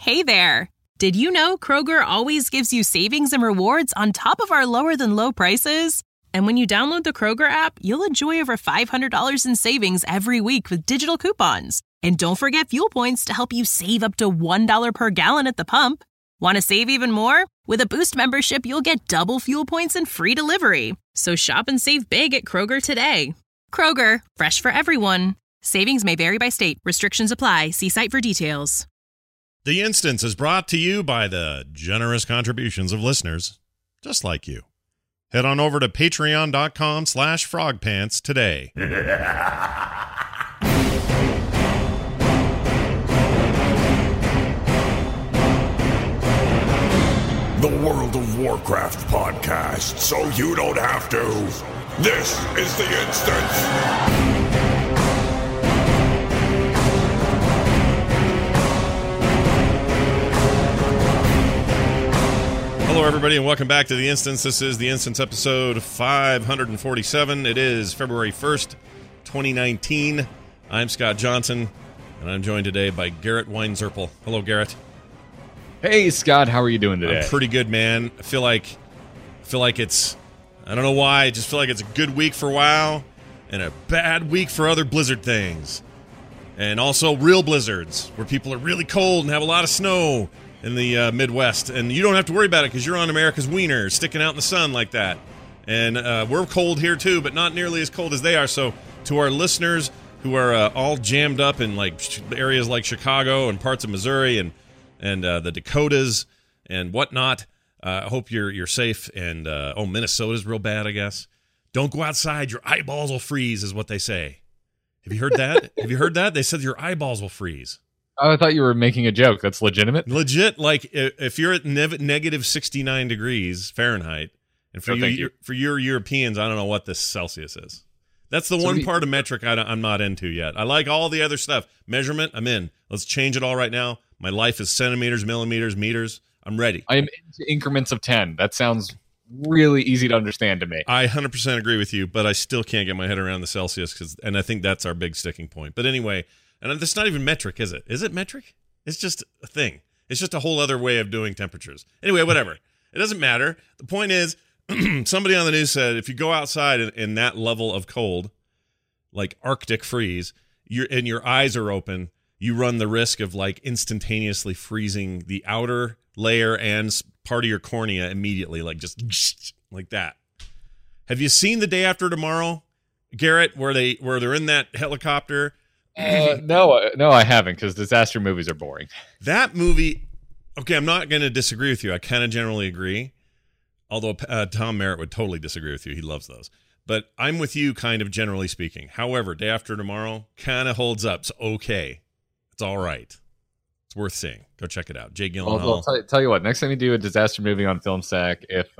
Hey there! Did you know Kroger always gives you savings and rewards on top of our lower-than-low prices? And when you download the Kroger app, you'll enjoy over $500 in savings every week with digital coupons. And don't forget fuel points to help you save up to $1 per gallon at the pump. Want to save even more? With a Boost membership, you'll get double fuel points and free delivery. So shop and save big at Kroger today. Kroger, fresh for everyone. Savings may vary by state. Restrictions apply. See site for details. The Instance is brought to you by the generous contributions of listeners just like you. Head on over to patreon.com/frogpants today. The World of Warcraft podcast, so you don't have to. This is The Instance. Hello, everybody, and welcome back to The Instance. This is The Instance episode 547. It is February 1st, 2019. I'm Scott Johnson, and I'm joined today by Garrett Weinzerpel. Hello, Garrett. Hey, Scott. How are you doing today? I'm pretty good, man. I feel like it's, I don't know why, I just feel like it's a good week for WoW and a bad week for other Blizzard things. And also real blizzards, where people are really cold and have a lot of snow in the Midwest, and you don't have to worry about it because you're on America's wiener sticking out in the sun like that. And we're cold here too, but not nearly as cold as they are. So to our listeners who are all jammed up in like areas like Chicago and parts of Missouri and the Dakotas and whatnot, I hope you're safe. And Minnesota's real bad, I guess. Don't go outside; your eyeballs will freeze, is what they say. Have you heard that? Have you heard that? They said your eyeballs will freeze. Oh, I thought you were making a joke. That's legitimate? Legit, like if you're at negative 69 degrees Fahrenheit, and for your Europeans, I don't know what this Celsius is. That's the one part of metric I'm not into yet. I like all the other stuff. Measurement, I'm in. Let's change it all right now. My life is centimeters, millimeters, meters. I'm ready. I am into increments of 10. That sounds really easy to understand to me. I 100% agree with you, but I still can't get my head around the Celsius, and I think that's our big sticking point. But anyway... And it's not even metric, is it? Is it metric? It's just a thing. It's just a whole other way of doing temperatures. Anyway, whatever. It doesn't matter. The point is, somebody on the news said if you go outside in that level of cold, like Arctic freeze, and your eyes are open, you run the risk of like instantaneously freezing the outer layer and part of your cornea immediately, like just like that. Have you seen The Day After Tomorrow, Garrett, where they're in that helicopter? No, I haven't, because disaster movies are boring. That movie, okay, I'm not going to disagree with you. I kind of generally agree, although Tom Merritt would totally disagree with you. He loves those. But I'm with you kind of generally speaking. However, Day After Tomorrow kind of holds up. It's okay. It's all right. It's worth seeing. Go check it out. Jay Gyllenhaal. I'll tell you what, next time you do a disaster movie on FilmSack, if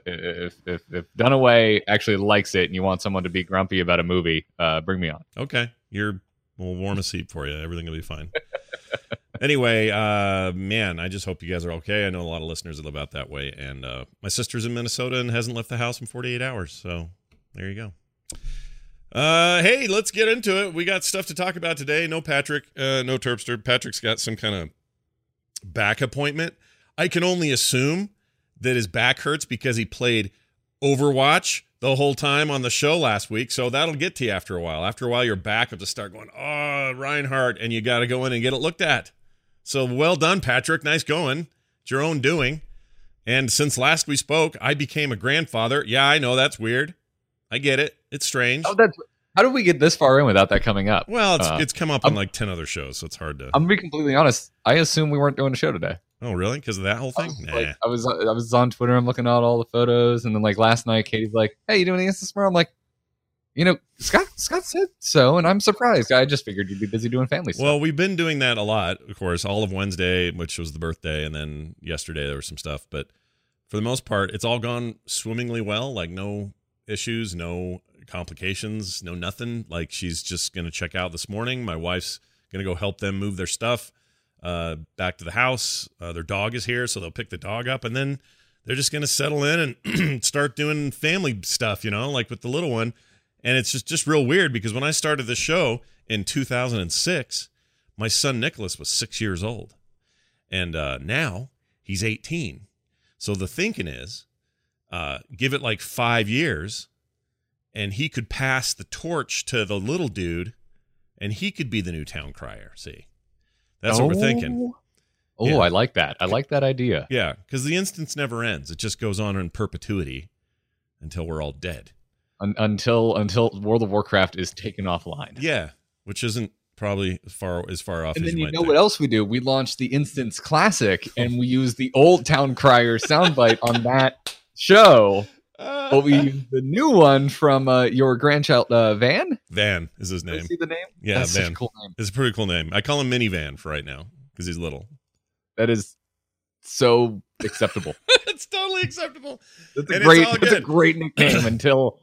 Dunaway actually likes it and you want someone to be grumpy about a movie, bring me on. Okay. We'll warm a seat for you. Everything will be fine. Anyway, man, I just hope you guys are okay. I know a lot of listeners that live out that way. And my sister's in Minnesota and hasn't left the house in 48 hours. So there you go. Hey, let's get into it. We got stuff to talk about today. No Patrick, no Terpster. Patrick's got some kind of back appointment. I can only assume that his back hurts because he played Overwatch the whole time on the show last week, so that'll get to you after a while. After a while, your back will just start going, oh, Reinhardt, and you got to go in and get it looked at. So well done, Patrick. Nice going. It's your own doing. And since last we spoke, I became a grandfather. Yeah, I know, that's weird. I get it. It's strange. How did we get this far in without that coming up? Well, it's come up on like 10 other shows, so it's hard to... I'm going to be completely honest. I assume we weren't doing a show today. Oh, really? Because of that whole thing? I was on Twitter. I'm looking at all the photos, and then like last night, Katie's like, "Hey, you doing the Instance tomorrow?" I'm like, Scott said so, and I'm surprised. I just figured you'd be busy doing family stuff. Well, we've been doing that a lot, of course, all of Wednesday, which was the birthday, and then yesterday there was some stuff. But for the most part, it's all gone swimmingly well. Like no issues, no complications, no nothing. Like she's just going to check out this morning. My wife's going to go help them move their stuff back to the house. Their dog is here, so they'll pick the dog up, and then they're just going to settle in and start doing family stuff, like with the little one. And it's just real weird because when I started the show in 2006, my son Nicholas was 6 years old. And now he's 18. So the thinking is, give it like 5 years, and he could pass the torch to the little dude, and he could be the new town crier. See, that's what we're thinking. Oh, Yeah. I like that. I like that idea. Yeah, because the instance never ends. It just goes on in perpetuity until we're all dead. Until World of Warcraft is taken offline. Yeah, which isn't probably as far off And as then you you might know think. what else we do? We launch the Instance Classic, and we use the old Town Crier soundbite on that show. But we use the new one from your grandchild, Van. Van is his Did I name. see the name? Yeah, That's such Van. a cool name. It's a pretty cool name. I call him Minivan for right now because he's little. That is so acceptable. It's totally acceptable. That's And a great. it's all That's a good. great nickname until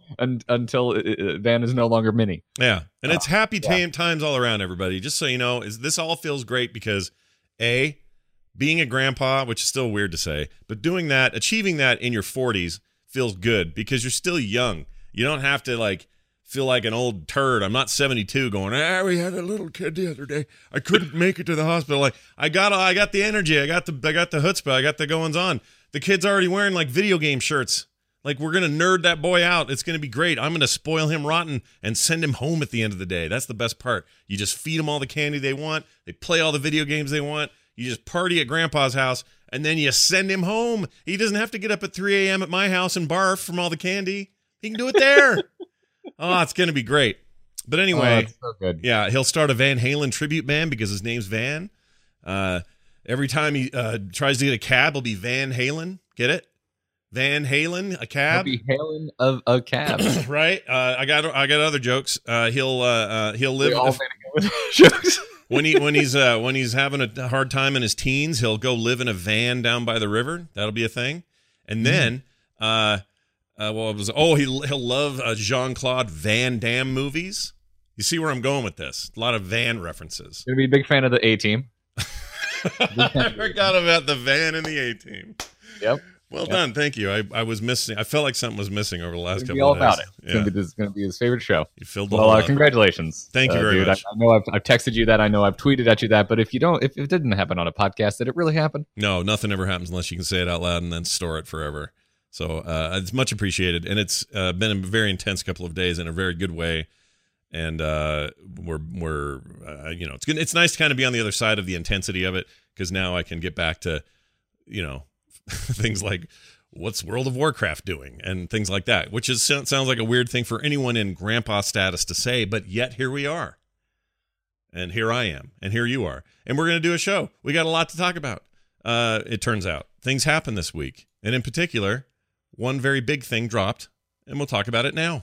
Van is no longer Mini. Yeah, and it's happy times all around, everybody. Just so you know, this all feels great because A, being a grandpa, which is still weird to say, but doing that, achieving that in your 40s feels good because you're still young. You don't have to like feel like an old turd. I'm not 72 going, we had a little kid the other day. I couldn't make it to the hospital. Like I got the energy. I got the chutzpah. I got the goings on. The kid's already wearing like video game shirts. Like we're going to nerd that boy out. It's going to be great. I'm going to spoil him rotten and send him home at the end of the day. That's the best part. You just feed them all the candy they want. They play all the video games they want. You just party at grandpa's house and then you send him home. He doesn't have to get up at 3 a.m. at my house and barf from all the candy. He can do it there. Oh, it's going to be great. But anyway, that's so good. yeah, he'll start a Van Halen tribute band because his name's Van. Every time he tries to get a cab, it'll be Van Halen. Get it? Van Halen, a cab. He'll be hailing of a cab. Right? I got other jokes. He'll live We all made a good jokes. when he's having a hard time in his teens. He'll go live in a van down by the river. That'll be a thing. And then he'll love Jean-Claude Van Damme movies. You see where I'm going with this? A lot of Van references. Gonna be a big fan of the A-Team. I forgot about the van and the A-Team. Yep. Well done, thank you. I was missing. I felt like something was missing over the last It's couple gonna of be all days. about it. It's gonna be his favorite show. You filled the Well, hole up. congratulations. Thank you very dude. much. I know I've texted you that. I know I've tweeted at you that. But if it didn't happen on a podcast, did it really happen? No, nothing ever happens unless you can say it out loud and then store it forever. So it's much appreciated, and it's been a very intense couple of days in a very good way. And we're it's good. It's nice to kind of be on the other side of the intensity of it because now I can get back to things like what's World of Warcraft doing and things like that, which sounds like a weird thing for anyone in grandpa status to say, but yet here we are. And here I am, and here you are. And we're going to do a show. We got a lot to talk about. It turns out things happened this week. And in particular, one very big thing dropped, and we'll talk about it now.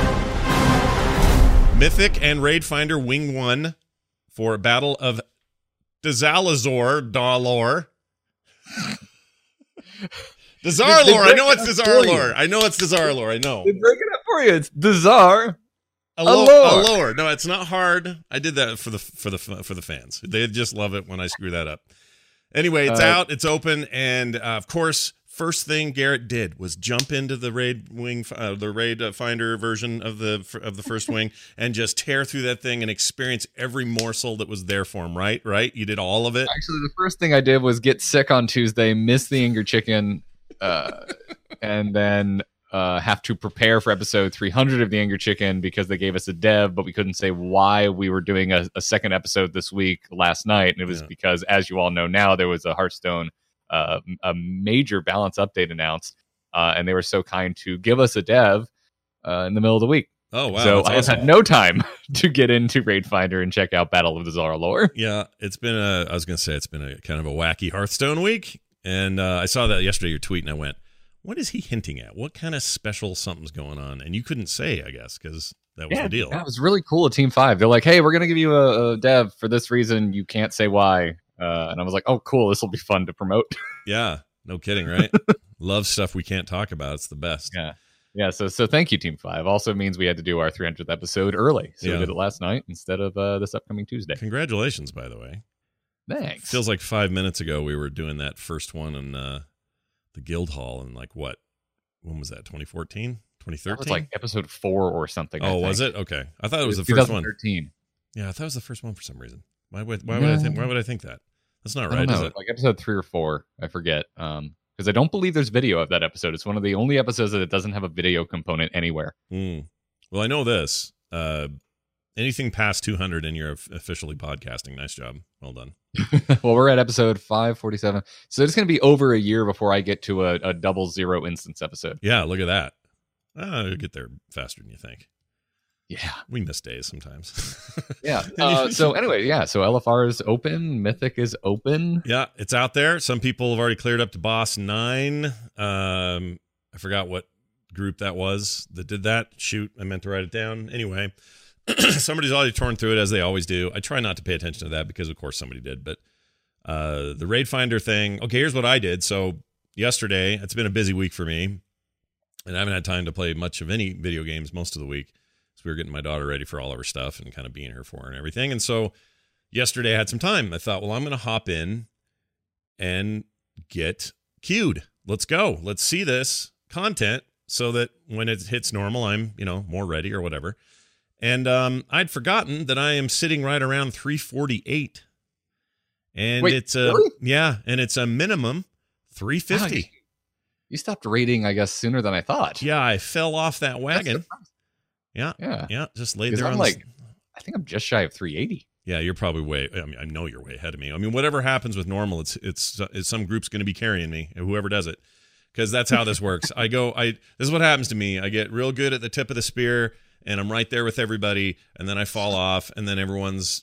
Mythic and Raid Finder Wing 1 for Battle of Dazalazor Dalor. Dazarlor. I know it's Dazarlor. I know. They break it up for you. It's Dazar. Allure. No, it's not hard. I did that for the fans. They just love it when I screw that up. Anyway, it's out. It's open, and of course, first thing Garrett did was jump into the Raid Finder version of the first wing and just tear through that thing and experience every morsel that was there for him. Right? You did all of it. Actually, the first thing I did was get sick on Tuesday, miss the Inger chicken, and then have to prepare for episode 300 of the Inger chicken because they gave us a dev, but we couldn't say why we were doing a second episode this week last night. And it was because, as you all know now, there was a Hearthstone a major balance update announced, and they were so kind to give us a dev in the middle of the week. Oh, wow. So I just had no time to get into Raid Finder and check out Battle of the Dazarlor. Yeah, it's been a kind of a wacky Hearthstone week. And I saw that yesterday, your tweet, and I went, what is he hinting at? What kind of special something's going on? And you couldn't say, I guess, because that was the deal. That was really cool at Team 5. They're like, hey, we're going to give you a dev for this reason. You can't say why. And I was like, oh, cool. This will be fun to promote. Yeah, no kidding, right? Love stuff we can't talk about. It's the best. Yeah. So thank you, Team 5. Also means we had to do our 300th episode early. So we did it last night instead of this upcoming Tuesday. Congratulations, by the way. Thanks. Feels like 5 minutes ago we were doing that first one in the Guild Hall in like what? When was that? 2014? 2013? That was like episode 4 or something. Oh, was it? Okay. I thought it was the first one. 2013. Yeah, I thought it was the first one for some reason. Why would I think that? That's not I right, don't is know, it? like episode 3 or 4. I forget. Because I don't believe there's video of that episode. It's one of the only episodes that it doesn't have a video component anywhere. Well, I know this. Anything past 200 and you're officially podcasting. Nice job. Well done. Well, we're at episode 547. So it's going to be over a year before I get to a 00 instance episode. Yeah, look at that. You'll get there faster than you think. Yeah. We miss days sometimes. Yeah. So anyway, yeah. So LFR is open. Mythic is open. Yeah, it's out there. Some people have already cleared up to boss 9. I forgot what group that was that did that. Shoot, I meant to write it down. Anyway, somebody's already torn through it, as they always do. I try not to pay attention to that because, of course, somebody did. But the Raid Finder thing. Okay, here's what I did. So yesterday, it's been a busy week for me, and I haven't had time to play much of any video games most of the week. So we were getting my daughter ready for all of her stuff and kind of being here for her and everything. And so yesterday I had some time. I thought, well, I'm going to hop in and get queued. Let's go. Let's see this content so that when it hits normal, I'm, more ready or whatever. And I'd forgotten that I am sitting right around 348. And Wait, it's really? Yeah, and it's a minimum 350. You stopped rating, I guess, sooner than I thought. Yeah, I fell off that wagon. Yeah. Just laid there. I think I'm just shy of 380. Yeah, you're probably way. I mean, I know you're way ahead of me. I mean, whatever happens with normal, it's some group's going to be carrying me, whoever does it, because that's how this works. This is what happens to me. I get real good at the tip of the spear, and I'm right there with everybody, and then I fall off, and then everyone's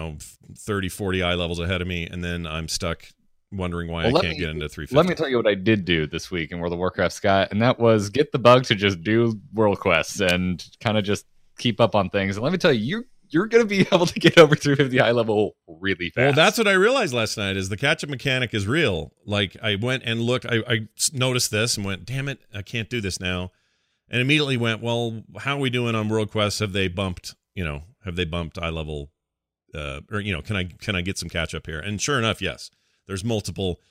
30, 40 eye levels ahead of me, and then I'm stuck wondering why I can't get into 350. Let me tell you what I did do this week in World of Warcraft, Scott, and that was get the bug to just do world quests and kind of just keep up on things. And let me tell you, you're going to be able to get over 350 high level really fast. Well, that's what I realized last night is the catch-up mechanic is real. Like, I went and looked, I noticed this and went, damn it, I can't do this now. And immediately went, well, how are we doing on world quests? Have they bumped eye level, can I get some catch-up here? And sure enough, yes. There's multiple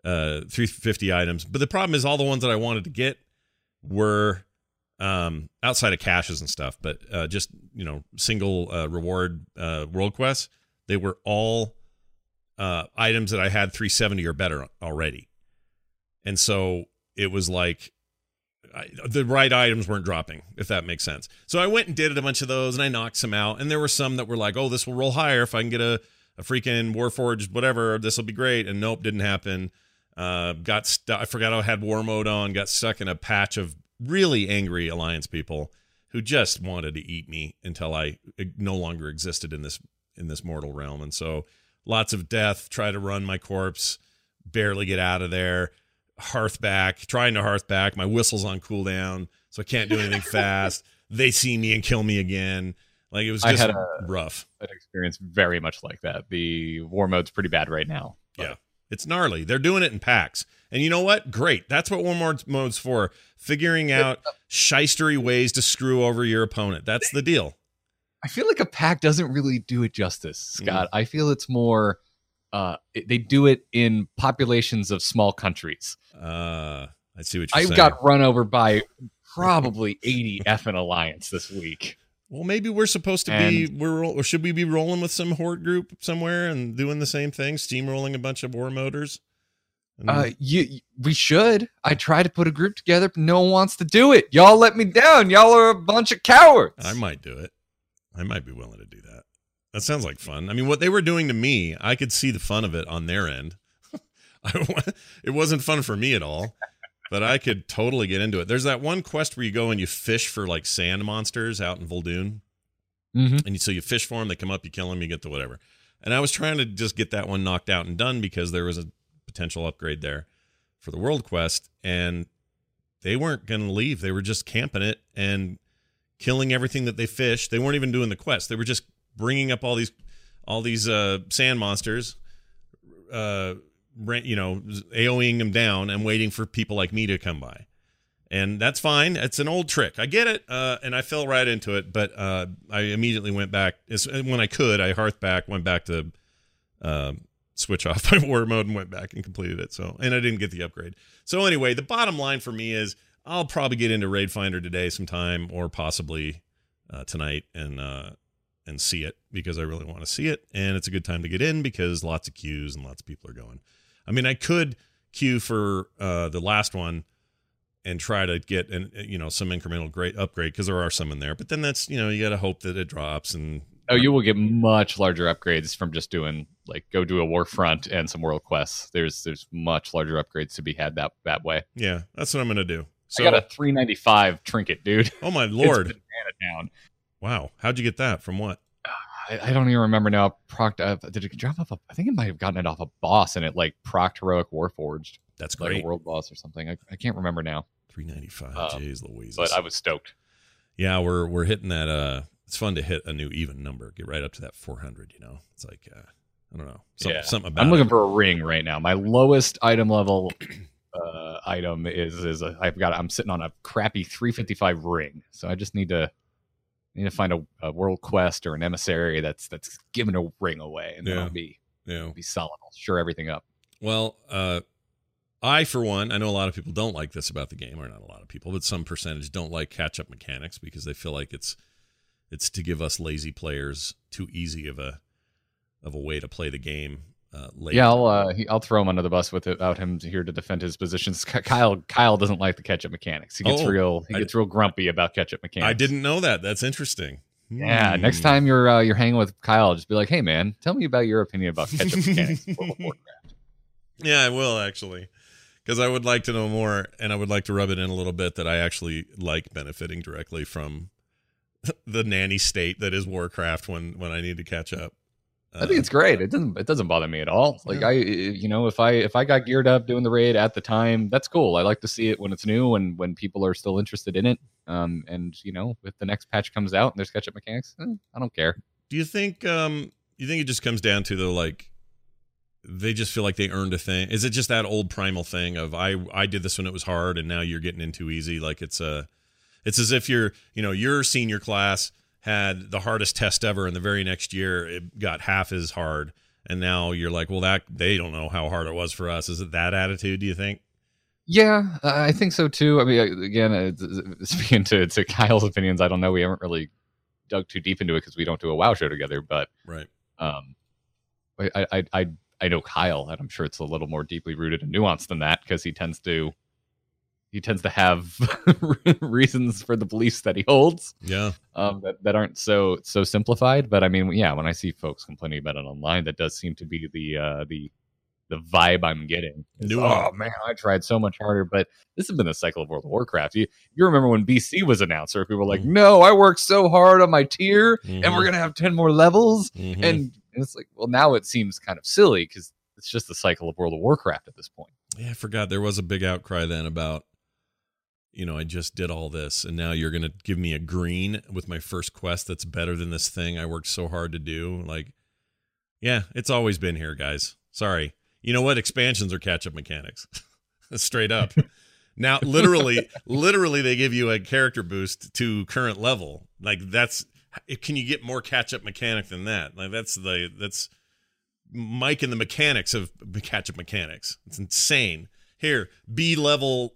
350 items. But the problem is all the ones that I wanted to get were outside of caches and stuff, but just, single reward world quests. They were all items that I had 370 or better already. And so it was like the right items weren't dropping, if that makes sense. So I went and did a bunch of those, and I knocked some out. And there were some that were like, oh, this will roll higher if I can get a freaking Warforged, whatever, this will be great. And nope, didn't happen. I forgot I had war mode on, got stuck in a patch of really angry Alliance people who just wanted to eat me until I no longer existed in this mortal realm. And so lots of death, try to run my corpse, barely get out of there, trying to hearth back. My whistle's on cooldown, so I can't do anything fast. They see me and kill me again. Like, it was just rough. An experience very much like that. The war mode's pretty bad right now. Yeah, it's gnarly. They're doing it in packs. And you know what? Great. That's what war mode's for. Figuring out shystery ways to screw over your opponent. That's the deal. I feel like a pack doesn't really do it justice, Scott. I feel it's more... they do it in populations of small countries. I see what you're saying. I got run over by probably 80 effing Alliance this week. Well, maybe we're supposed to or should we be rolling with some horde group somewhere and doing the same thing, steamrolling a bunch of war motors? We should. I tried to put a group together, but no one wants to do it. Y'all let me down. Y'all are a bunch of cowards. I might do it. I might be willing to do that. That sounds like fun. I mean, what they were doing to me, I could see the fun of it on their end. It wasn't fun for me at all, but I could totally get into it. There's that one quest where you go and you fish for like sand monsters out in Vol'dun. Mm-hmm. And so you fish for them, they come up, you kill them, you get the whatever. And I was trying to just get that one knocked out and done because there was a potential upgrade there for the world quest. And they weren't going to leave. They were just camping it and killing everything that they fished. They weren't even doing the quest. They were just bringing up all these sand monsters, AOEing them down and waiting for people like me to come by. And that's fine. It's an old trick. I get it. And I fell right into it. But I immediately went back. When I could, I hearthed back, went back to switch off my war mode and went back and completed it. And I didn't get the upgrade. So anyway, the bottom line for me is I'll probably get into Raid Finder today sometime or possibly tonight and and see it because I really want to see it. And it's a good time to get in because lots of queues and lots of people are going. I mean, I could queue for the last one and try to get some incremental great upgrade because there are some in there. But then that's, you got to hope that it drops. And you will get much larger upgrades from just doing go do a Warfront and some world quests. There's much larger upgrades to be had that way. Yeah, that's what I'm going to do. So, I got a 395 trinket, dude. Oh my Lord. It's banana town. Wow. How'd you get that? From what? I don't even remember now. Did it drop off? I think it might have gotten it off a boss and it procced Heroic Warforged. That's great. Like a world boss or something. I can't remember now. 395. Jeez Louise. But I was stoked. Yeah, we're hitting that. It's fun to hit a new even number. Get right up to that 400. It's like I don't know. Something about. I'm looking for a ring right now. My lowest item level item is I'm sitting on a crappy 355 ring. So I just need to find a world quest or an emissary that's giving a ring away, and then I'll be solid. I'll shore everything up. Well, I for one, I know a lot of people don't like this about the game, or not a lot of people, but some percentage don't like catch-up mechanics because they feel like it's to give us lazy players too easy of a way to play the game. Late. Yeah, I'll throw him under the bus without him here to defend his positions. Kyle doesn't like the catch-up mechanics. He gets real grumpy about catch-up mechanics. I didn't know that. That's interesting. Yeah, next time you're hanging with Kyle, just be like, "Hey man, tell me about your opinion about catch-up mechanics in World of Warcraft." Yeah, I will actually, because I would like to know more, and I would like to rub it in a little bit that I actually like benefiting directly from the nanny state that is Warcraft when I need to catch up. I think it's great. It doesn't bother me at all. If I got geared up doing the raid at the time, that's cool. I like to see it when it's new and when people are still interested in it. And if the next patch comes out and there's catch-up mechanics, I don't care. Do you think it just comes down to they just feel like they earned a thing? Is it just that old primal thing of I did this when it was hard and now you're getting in too easy? Like it's as if your senior class had the hardest test ever, and the very next year it got half as hard, and now you're like, well, that they don't know how hard it was for us. Is it that attitude, do you think? Yeah, I think so too. I mean, again, speaking to Kyle's opinions, I don't know. We haven't really dug too deep into it because we don't do a WoW show together. But right, I know Kyle, and I'm sure it's a little more deeply rooted and nuanced than that because he tends to have reasons for the beliefs that he holds. Yeah. That aren't so simplified. But I mean, yeah, when I see folks complaining about it online, that does seem to be the vibe I'm getting. Oh man, I tried so much harder. But this has been the cycle of World of Warcraft. You remember when BC was announced, where people were like, no, I worked so hard on my tier and we're going to have 10 more levels. And it's like, well, now it seems kind of silly because it's just the cycle of World of Warcraft at this point. Yeah, I forgot there was a big outcry then about, I just did all this, and now you're going to give me a green with my first quest that's better than this thing I worked so hard to do. Like, yeah, it's always been here, guys. Sorry. You know what? Expansions are catch-up mechanics. Straight up. Now, literally, they give you a character boost to current level. Like, can you get more catch-up mechanic than that? Like, that's Mike and the mechanics of catch-up mechanics. It's insane. Here, be level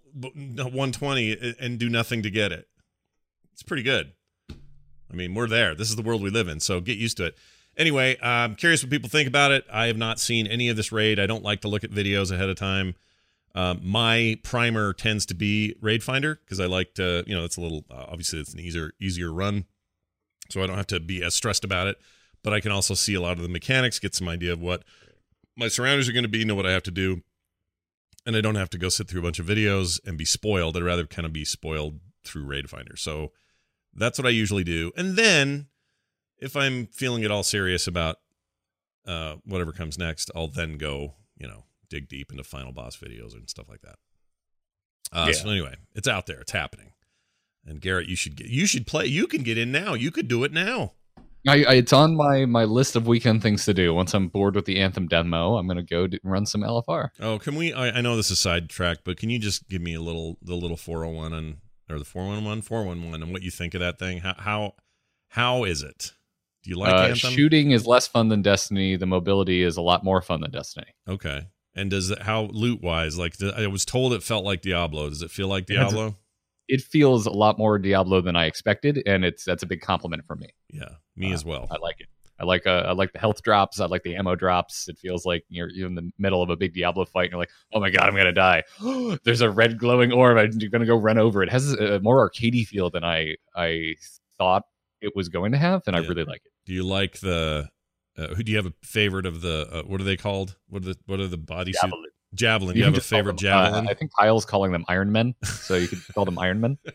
120 and do nothing to get it. It's pretty good. I mean, we're there. This is the world we live in, so get used to it. Anyway, I'm curious what people think about it. I have not seen any of this raid. I don't like to look at videos ahead of time. My primer tends to be Raid Finder because I like to, it's a little, obviously it's an easier run, so I don't have to be as stressed about it. But I can also see a lot of the mechanics, get some idea of what my surroundings are going to be, know what I have to do. And I don't have to go sit through a bunch of videos and be spoiled. I'd rather kind of be spoiled through Raid Finder. So that's what I usually do. And then if I'm feeling at all serious about whatever comes next, I'll then go, dig deep into final boss videos and stuff like that. So anyway, it's out there. It's happening. And Garrett, you should play. You can get in now. You could do it now. It's on my list of weekend things to do. Once I'm bored with the Anthem demo, I'm going to go run some LFR. Oh, can we? I know this is sidetracked, but can you just give me the little 401 or the 411 and what you think of that thing? How is it? Do you like Anthem? Shooting is less fun than Destiny. The mobility is a lot more fun than Destiny. Okay. And how loot wise? Like I was told, it felt like Diablo. Does it feel like Diablo? it feels a lot more Diablo than I expected, and that's a big compliment for me. Yeah, me as well. I like it. I like the health drops. I like the ammo drops. It feels like you're in the middle of a big Diablo fight, and you're like, oh my god, I'm gonna die. There's a red glowing orb. I'm gonna go run over. It has a more arcadey feel than I thought it was going to have, and I really like it. Do you like the? Who do you have a favorite of the? What are they called? What are the bodysuit? Javelin. You have a favorite javelin? I think Kyle's calling them Iron Men, so you could call them Iron Men.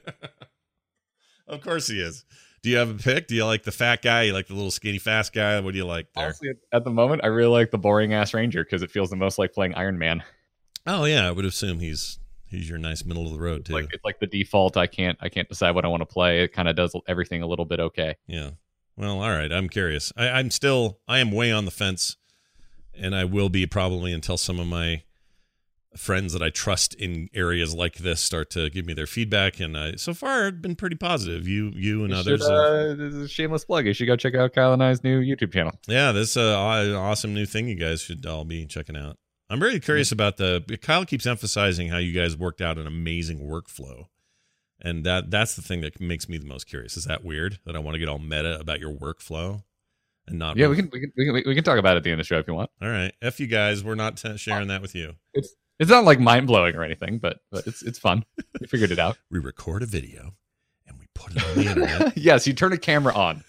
Of course he is. Do you have a pick? Do you like the fat guy? You like the little skinny fast guy? What do you like there? Honestly, at the moment, I really like the boring ass Ranger because it feels the most like playing Iron Man. Oh yeah, I would assume he's your nice middle of the road too. It's like the default. I can't decide what I want to play. It kind of does everything a little bit okay. Yeah. Well, all right. I'm curious. I am way on the fence, and I will be probably until some of my friends that I trust in areas like this start to give me their feedback. And so far, it's been pretty positive. You and others. This is a shameless plug. You should go check out Kyle and I's new YouTube channel. Yeah, this awesome new thing you guys should all be checking out. I'm really curious about Kyle keeps emphasizing how you guys worked out an amazing workflow. And that's the thing that makes me the most curious. Is that weird that I want to get all meta about your workflow and not? Yeah, we can talk about it at the end of the show if you want. All right, F you guys. We're not sharing that with you. It's not like mind blowing or anything, but it's fun. We figured it out. We record a video and we put it on the internet. Yes, you turn a camera on.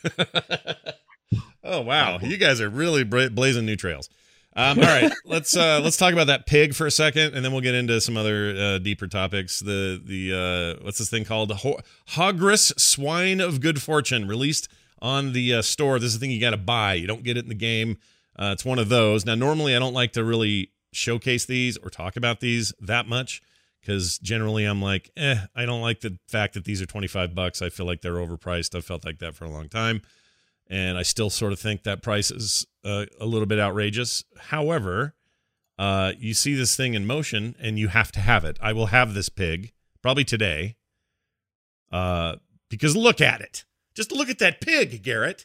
Oh wow, you guys are really blazing new trails. All right, let's talk about that pig for a second, and then we'll get into some other deeper topics. The what's this thing called? Hogris Swine of Good Fortune, released on the store. This is the thing you got to buy. You don't get it in the game. It's one of those. Now, normally I don't like to really showcase these or talk about these that much because generally I'm like, I don't like the fact that these are $25. I feel like they're overpriced. I've felt like that for a long time. And I still sort of think that price is a little bit outrageous. However, you see this thing in motion, and you have to have it. I will have this pig, probably today, because look at it. Just look at that pig, Garrett.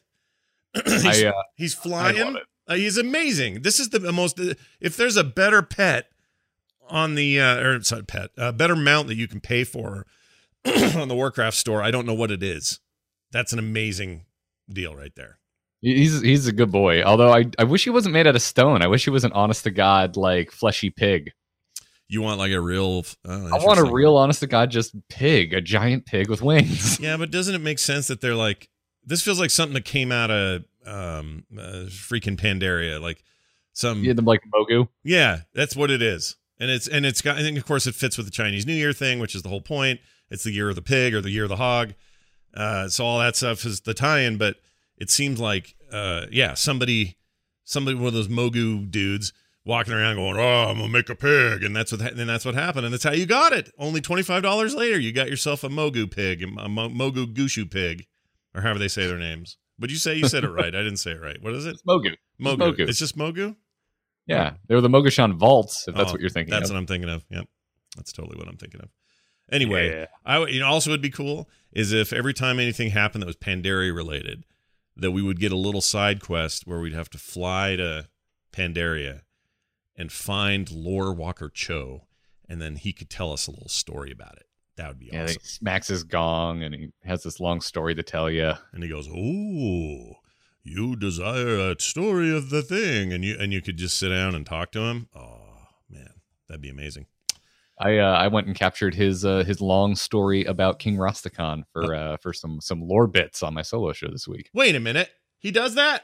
He's flying. I love it. He's amazing. This is the most... if there's a better pet on the... better mount that you can pay for on the Warcraft store, I don't know what it is. That's an amazing deal right there. He's a good boy. Although I wish he wasn't made out of stone. I wish he was an honest to god like fleshy pig. You want like a real? I want a real honest to god just pig, a giant pig with wings. Yeah, but doesn't it make sense that they're like? This feels like something that came out of freaking Pandaria, like some like Mogu. Yeah, that's what it is, and it's got. I think of course it fits with the Chinese New Year thing, which is the whole point. It's the year of the pig or the year of the hog. So all that stuff is the tie-in, but it seems like, somebody, one of those Mogu dudes walking around going, "Oh, I'm gonna make a pig," and that's what happened, and that's how you got it. Only $25 later, you got yourself a Mogu pig, a Mogu Gushu pig, or however they say their names. But you said it right. I didn't say it right. What is it? It's Mogu. Mogu. It's just Mogu. Yeah, they were the Mogushan vaults. If that's what you're thinking. That's what I'm thinking of. Yep, that's totally what I'm thinking of. Anyway, also would be cool is if every time anything happened that was Pandaria related, that we would get a little side quest where we'd have to fly to Pandaria and find Lord Walker Cho, and then he could tell us a little story about it. That would be awesome. He smacks his gong, and he has this long story to tell you. And he goes, "Oh, you desire a story of the thing," and you could just sit down and talk to him. Oh man, that'd be amazing. I went and captured his long story about King Rastakhan for some lore bits on my solo show this week. Wait a minute, he does that?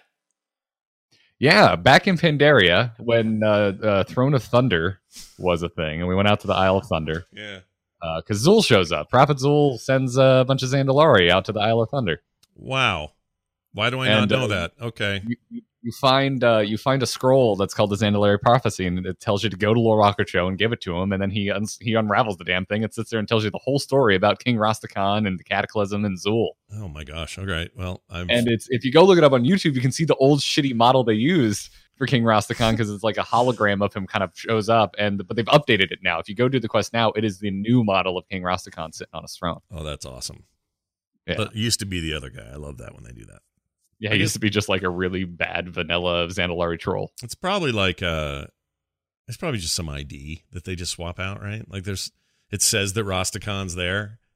Yeah, back in Pandaria when Throne of Thunder was a thing, and we went out to the Isle of Thunder. Yeah, because Zul shows up. Prophet Zul sends a bunch of Zandalari out to the Isle of Thunder. Wow, why do I not know that? Okay. You find a scroll that's called the Zandalari Prophecy, and it tells you to go to Lord Walker Cho and give it to him, and then he unravels the damn thing and sits there and tells you the whole story about King Rastakhan and the Cataclysm and Zul. Oh my gosh! All right, well, if you go look it up on YouTube, you can see the old shitty model they used for King Rastakhan because it's like a hologram of him kind of shows up, but they've updated it now. If you go do the quest now, it is the new model of King Rastakhan sitting on his throne. Oh, that's awesome! Yeah. But it used to be the other guy. I love that when they do that. Yeah, he used to be just like a really bad vanilla Zandalari troll. It's probably like it's probably just some ID that they just swap out, right? Like it says that Rastakhan's there,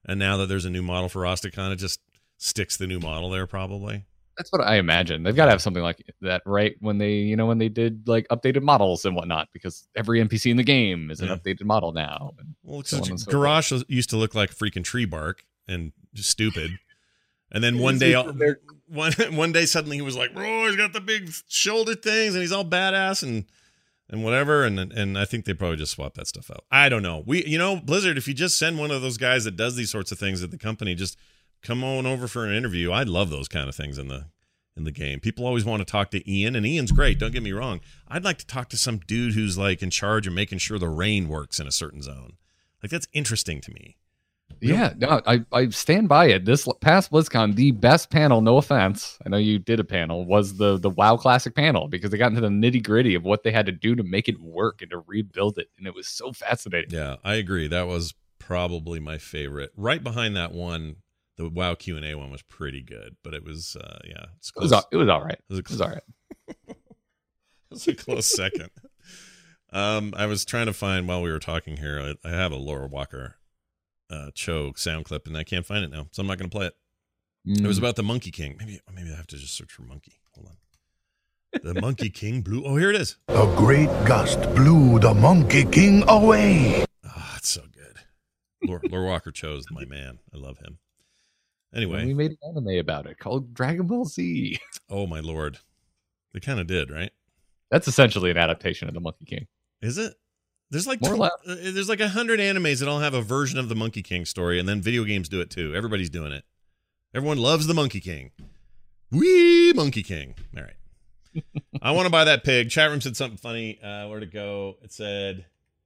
And now that there's a new model for Rastakhan, it just sticks the new model there probably. That's what I imagine. They've got to have something like that, right? When they did like updated models and whatnot, because every NPC in the game is an updated model now. Well, Garrosh used to look like freaking tree bark and just stupid. And then one day suddenly he was like, "Oh, he's got the big shoulder things and he's all badass and whatever." And I think they probably just swapped that stuff out. I don't know. Blizzard, if you just send one of those guys that does these sorts of things at the company, just come on over for an interview. I love those kind of things in the game. People always want to talk to Ian, and Ian's great. Don't get me wrong. I'd like to talk to some dude who's like in charge of making sure the rain works in a certain zone. Like, that's interesting to me. I stand by it. This past BlizzCon, the best panel, no offense, I know you did a panel, was the WoW Classic panel, because they got into the nitty gritty of what they had to do to make it work and to rebuild it, and it was so fascinating. Yeah, I agree. That was probably my favorite. Right behind that one, the WoW Q&A one was pretty good, but it was it was all right. It was all right. It was a close second. I was trying to find, while we were talking here, I have a Laura Walker Cho sound clip, and I can't find it now, so I'm not going to play it. It was about the Monkey King. Maybe I have to just search for monkey. Hold on. The Monkey King blew. Oh, here it is. A great gust blew the Monkey King away. Oh, it's so good. Laura Walker Cho's my man. I love him. Anyway, we made an anime about it called Dragon Ball Z. Oh my lord, they kind of did, right? That's essentially an adaptation of the Monkey King. Is it? There's like there's like 100 animes that all have a version of the Monkey King story, and then video games do it too. Everybody's doing it. Everyone loves the Monkey King. Wee Monkey King. All right. I want to buy that pig. Chat room said something funny. Where'd it go? It said.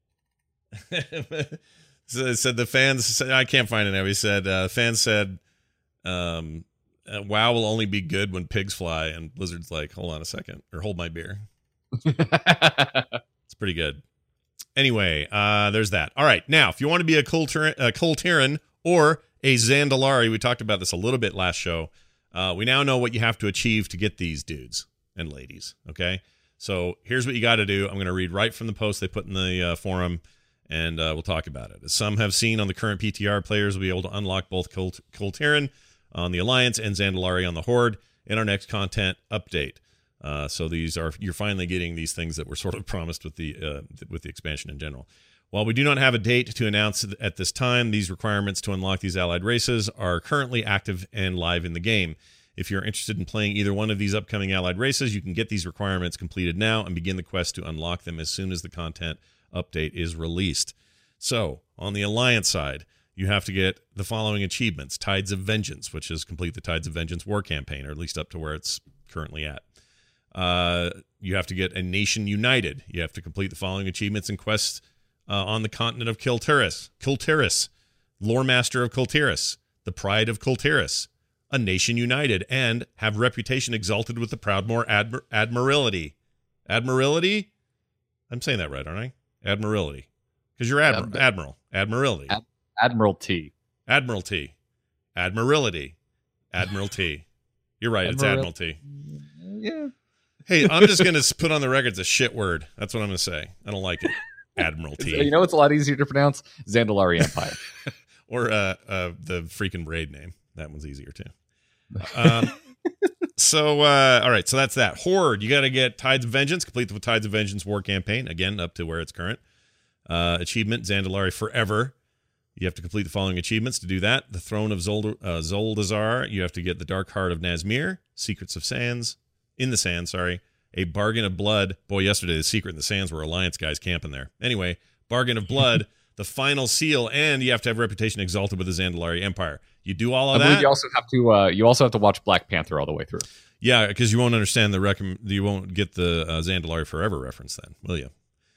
It said the fans. I can't find it now. He said fans said. WoW will only be good when pigs fly, and Blizzard's like, hold on a second, or hold my beer. It's pretty good. Anyway, there's that. All right, now if you want to be a Kultiran or a Zandalari, we talked about this a little bit last show. We now know what you have to achieve to get these dudes and ladies. Okay, so here's what you got to do. I'm going to read right from the post they put in the forum, and we'll talk about it. As some have seen on the current PTR, players will be able to unlock both Kultiran on the Alliance and Zandalari on the Horde in our next content update. So you're finally getting these things that were sort of promised with the expansion in general. While we do not have a date to announce at this time, these requirements to unlock these allied races are currently active and live in the game. If you're interested in playing either one of these upcoming allied races, you can get these requirements completed now and begin the quest to unlock them as soon as the content update is released. So, on the Alliance side, you have to get the following achievements. Tides of Vengeance, which is complete the Tides of Vengeance war campaign, or at least up to where it's currently at. You have to get a Nation United. You have to complete the following achievements and quests on the continent of Kultiris, Lore Master of Kultiris, the Pride of Kultiris, a Nation United, and have reputation exalted with the Proudmoore Admiralty. Admiralty? I'm saying that right, aren't I? Admiralty. Because you're Admiral. Admiralty. Admiralty. Admiralty. Admiralty. Admiralty. You're right. It's Admiralty. Yeah. Hey, I'm just going to put on the record it's a shit word. That's what I'm going to say. I don't like it. Admiralty. You know what's a lot easier to pronounce? Zandalari Empire. Or the freaking raid name. That one's easier too. So, all right. So that's that. Horde. You got to get Tides of Vengeance. Complete the Tides of Vengeance war campaign. Again, up to where it's current. Achievement, Zandalari Forever. You have to complete the following achievements to do that. The Throne of Zoldazar. You have to get the Dark Heart of Nazmir. Secrets of Sands. In the Sands, sorry. A Bargain of Blood. Boy, yesterday the Secret in the Sands were Alliance guys camping there. Anyway, Bargain of Blood. The Final Seal. And you have to have reputation exalted with the Zandalari Empire. You do all of that. I believe you also have to watch Black Panther all the way through. Yeah, because you won't understand you won't get the Zandalari Forever reference then, will you?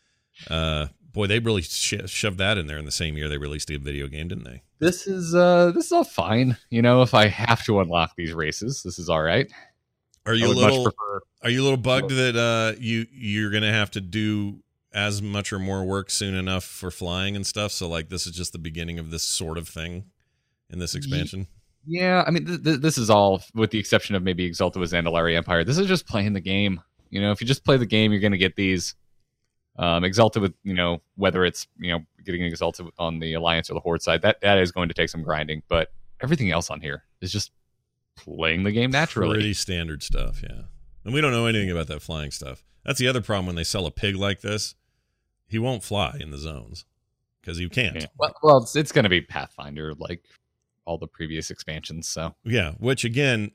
Boy, they really shoved that in there in the same year they released the video game, didn't they? This is all fine. You know, if I have to unlock these races, this is all right. Are you a little bugged that you're gonna have to do as much or more work soon enough for flying and stuff? So like this is just the beginning of this sort of thing in this expansion. Yeah, I mean this is all with the exception of maybe Exalted with Zandalari Empire. This is just playing the game. You know, if you just play the game, you're gonna get these. Exalted with, whether it's, getting Exalted on the Alliance or the Horde side, that is going to take some grinding. But everything else on here is just playing the game naturally. Pretty standard stuff, yeah. And we don't know anything about that flying stuff. That's the other problem when they sell a pig like this. He won't fly in the zones because you can't. Yeah. Well, it's going to be Pathfinder like all the previous expansions. So yeah, which again,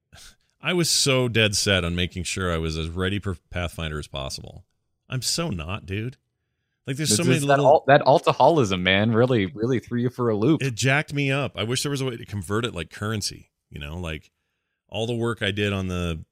I was so dead set on making sure I was as ready for Pathfinder as possible. I'm so not, dude. Like there's so many little... That alcoholism, man, really threw you for a loop. It jacked me up. I wish there was a way to convert it like currency, like all the work I did on the,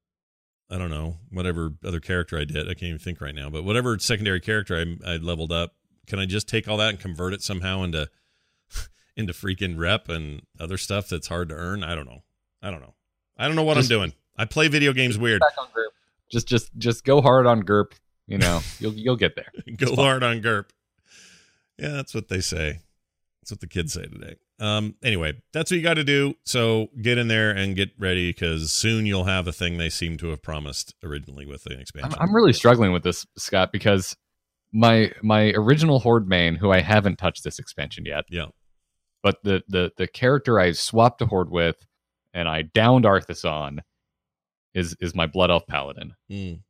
I don't know, whatever other character I did. I can't even think right now, but whatever secondary character I leveled up, can I just take all that and convert it somehow into freaking rep and other stuff that's hard to earn? I don't know. I don't know what I'm doing. I play video games weird. Back on GURP. Just go hard on GURP. You'll get there. Go hard on GURP. Yeah, that's what they say. That's what the kids say today. Anyway, that's what you got to do. So get in there and get ready because soon you'll have the thing they seem to have promised originally with the expansion. I'm really struggling with this, Scott, because my original Horde main, who I haven't touched this expansion yet. Yeah. But the character I swapped to Horde with and I downed Arthas on is my Blood Elf Paladin. Mm.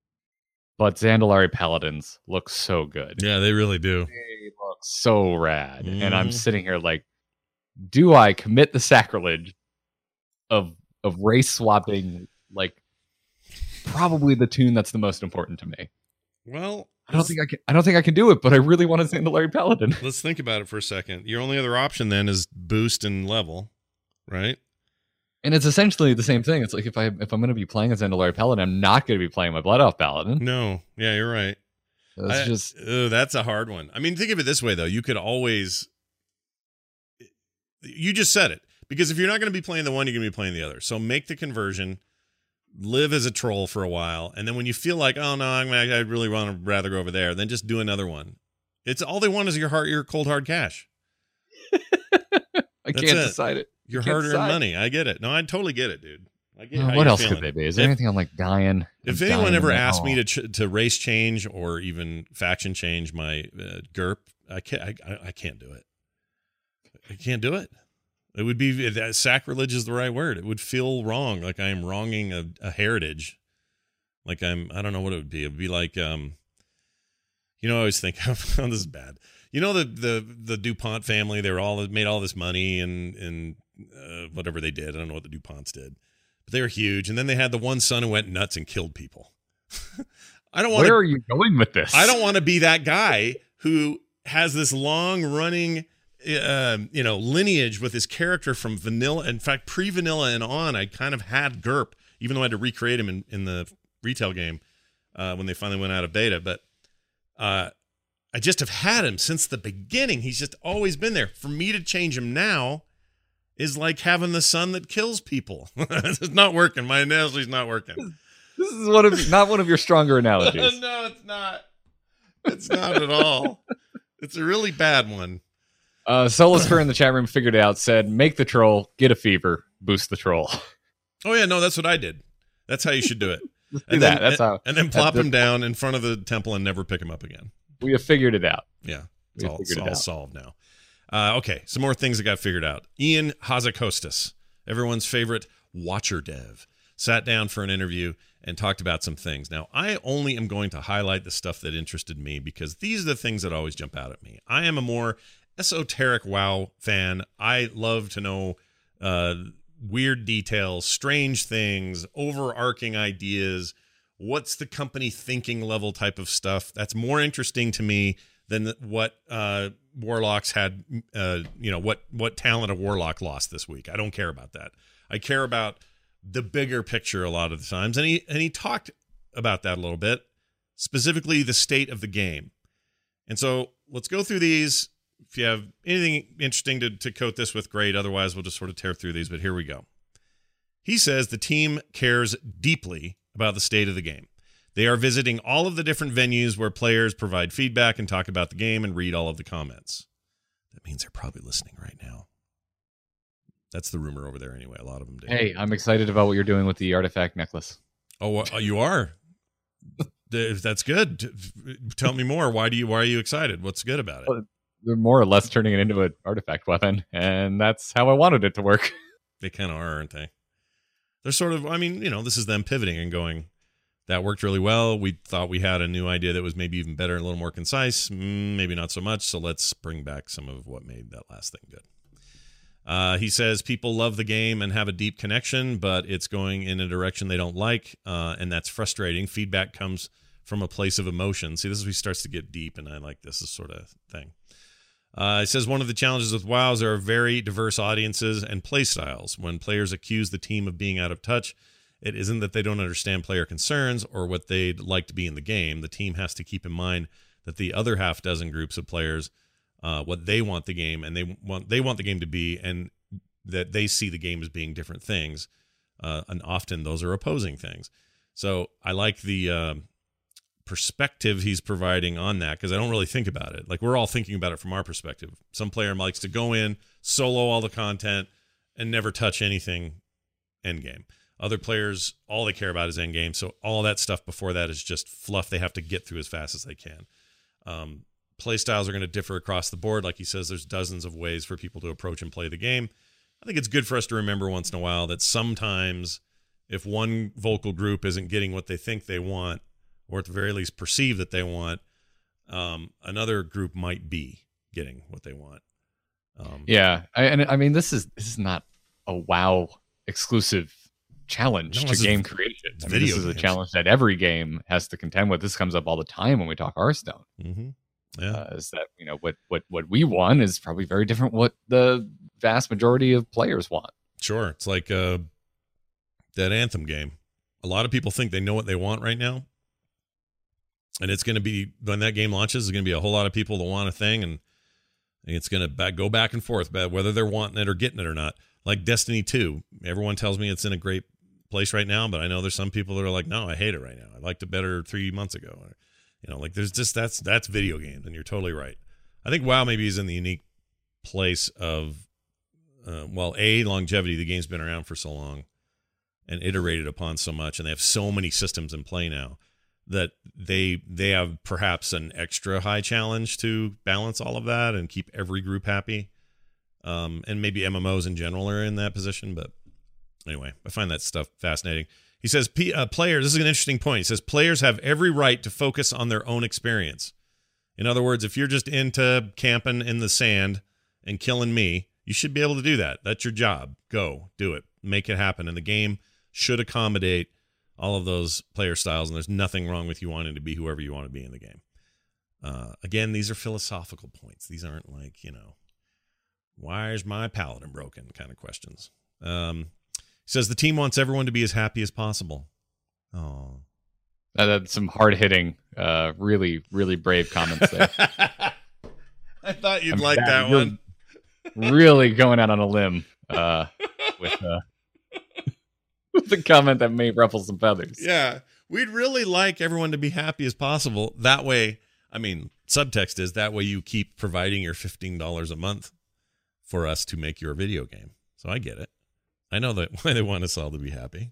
But Zandalari Paladins look so good. Yeah, they really do. They look so rad. And I'm sitting here like, do I commit the sacrilege of race swapping like probably the tune that's the most important to me? Well, I don't think I can do it, but I really want to Zandalari Paladin. Let's think about it for a second. Your only other option then is boost and level, right? And it's essentially the same thing. It's like if I'm going to be playing a Zandalari Paladin, I'm not going to be playing my Blood Elf Paladin. No, yeah, you're right. That's a hard one. I mean, think of it this way though. You could always. You just said it because if you're not going to be playing the one, you're going to be playing the other. So make the conversion, live as a troll for a while, and then when you feel like, oh no, I really want to rather go over there, then just do another one. It's all they want is your cold hard cash. I can't decide it. Your hard-earned money. I get it. No, I totally get it, dude. I get what else could they be? Is there anything I'm like dying? If anyone ever asked me to race change or even faction change my GURP, I can't do it. I can't do it. It would be sacrilege is the right word. It would feel wrong, like I am wronging a heritage. Like I don't know what it would be. It would be like I always think of this is bad. The DuPont family, they made all this money and whatever they did. I don't know what the DuPonts did, but they were huge. And then they had the one son who went nuts and killed people. Where are you going with this? I don't want to be that guy who has this long running, lineage with his character from vanilla. In fact, pre-vanilla and on, I kind of had GURP, even though I had to recreate him in the retail game when they finally went out of beta. But I just have had him since the beginning. He's just always been there. For me to change him now is like having the son that kills people. It's not working. My analogy's not working. This is not one of your stronger analogies. No, it's not. It's not at all. It's a really bad one. Solasphere in the chat room figured it out, said, make the troll, get a fever, boost the troll. Oh, yeah, no, that's what I did. That's how you should do it. And then plop him down in front of the temple and never pick him up again. We have figured it out. Yeah, it's all solved now. Okay, some more things that got figured out. Ian Hazakostas, everyone's favorite Watcher dev, sat down for an interview and talked about some things. Now, I only am going to highlight the stuff that interested me because these are the things that always jump out at me. I am a more esoteric WoW fan. I love to know weird details, strange things, overarching ideas. What's the company thinking level type of stuff? That's more interesting to me than what Warlocks had, what talent a Warlock lost this week. I don't care about that. I care about the bigger picture a lot of the times. And he talked about that a little bit, specifically the state of the game. And so let's go through these. If you have anything interesting to coat this with, great. Otherwise, we'll just sort of tear through these, but here we go. He says the team cares deeply about the state of the game. They are visiting all of the different venues where players provide feedback and talk about the game and read all of the comments. That means they're probably listening right now. That's the rumor over there anyway. A lot of them do. Hey, I'm excited about what you're doing with the artifact necklace. Oh, you are? If that's good, tell me more. Why are you excited? What's good about it? Well, they're more or less turning it into an artifact weapon, and that's how I wanted it to work. They kind of are, aren't they? They're sort of, I mean, this is them pivoting and going, that worked really well. We thought we had a new idea that was maybe even better, a little more concise, maybe not so much. So let's bring back some of what made that last thing good. He says people love the game and have a deep connection, but it's going in a direction they don't like, and that's frustrating. Feedback comes from a place of emotion. See, this is where he starts to get deep, and I like this sort of thing. It says one of the challenges with WoW is there are very diverse audiences and play styles. When players accuse the team of being out of touch, it isn't that they don't understand player concerns or what they'd like to be in the game. The team has to keep in mind that the other half dozen groups of players, what they want the game and they want the game to be, and that they see the game as being different things. And often those are opposing things. So I like the perspective he's providing on that, because I don't really think about it. Like, we're all thinking about it from our perspective. Some player likes to go in, solo all the content, and never touch anything endgame. Other players, all they care about is endgame. So all that stuff before that is just fluff they have to get through as fast as they can. Play styles are going to differ across the board. Like he says, there's dozens of ways for people to approach and play the game. I think it's good for us to remember once in a while that sometimes if one vocal group isn't getting what they think they want, or at the very least perceive that they want, another group might be getting what they want. I mean, this is not a WoW exclusive challenge to game creation. I mean, this is a challenge that every game has to contend with. This comes up all the time when we talk Hearthstone. Mm-hmm. Yeah, is that what we want is probably very different what the vast majority of players want. Sure, it's like that Anthem game. A lot of people think they know what they want right now. And it's going to be, when that game launches, there's going to be a whole lot of people that want a thing, and it's going to go back and forth, whether they're wanting it or getting it or not. Like Destiny 2, everyone tells me it's in a great place right now, but I know there's some people that are like, no, I hate it right now. I liked it better 3 months ago. Like there's just, that's video games, and you're totally right. I think WoW maybe is in the unique place of, longevity. The game's been around for so long and iterated upon so much, and they have so many systems in play now, that they have perhaps an extra high challenge to balance all of that and keep every group happy. And maybe MMOs in general are in that position. But anyway, I find that stuff fascinating. He says, players, this is an interesting point. He says, players have every right to focus on their own experience. In other words, if you're just into camping in the sand and killing me, you should be able to do that. That's your job. Go, do it. Make it happen. And the game should accommodate all of those player styles, and there's nothing wrong with you wanting to be whoever you want to be in the game. Again, these are philosophical points. These aren't like, why is my paladin broken kind of questions. He says the team wants everyone to be as happy as possible. Oh, that's some hard-hitting, really, really brave comments there. I thought you'd like that one. Really going out on a limb with the comment that may ruffle some feathers. Yeah, we'd really like everyone to be happy as possible. That way, I mean, subtext is that way you keep providing your $15 a month for us to make your video game. So I get it. I know that why they want us all to be happy.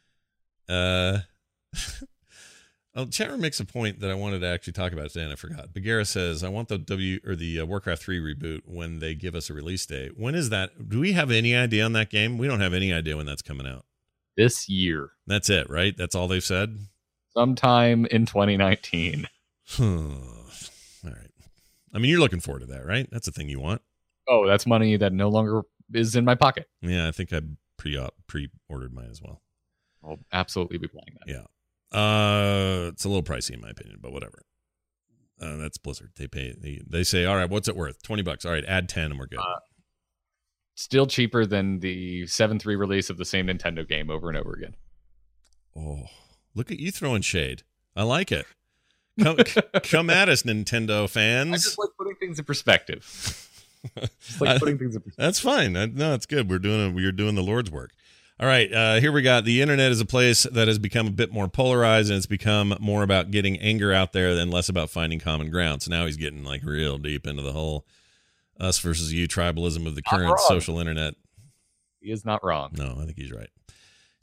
Chandler makes a point that I wanted to actually talk about today, and I forgot. Bagheera says, I want the Warcraft 3 reboot when they give us a release date. When is that? Do we have any idea on that game? We don't have any idea when that's coming out. This year. That's it, right? That's all they've said? Sometime in 2019. All right. I mean, you're looking forward to that, right? That's the thing you want. Oh, that's money that no longer is in my pocket. Yeah, I think I pre-ordered mine as well. I'll absolutely be playing that. Yeah. It's a little pricey in my opinion, but whatever. That's Blizzard. They say, all right, what's it worth? $20. All right, add 10 and we're good. Still cheaper than the 7.3 release of the same Nintendo game over and over again. Oh, look at you throwing shade. I like it. Come at us, Nintendo fans. I just like putting things in perspective. That's fine. No, it's good. You're doing the Lord's work. All right, here we got the internet is a place that has become a bit more polarized, and it's become more about getting anger out there than less about finding common ground. So now he's getting like real deep into the whole us versus you tribalism of the current social internet. He is not wrong. No, I think he's right.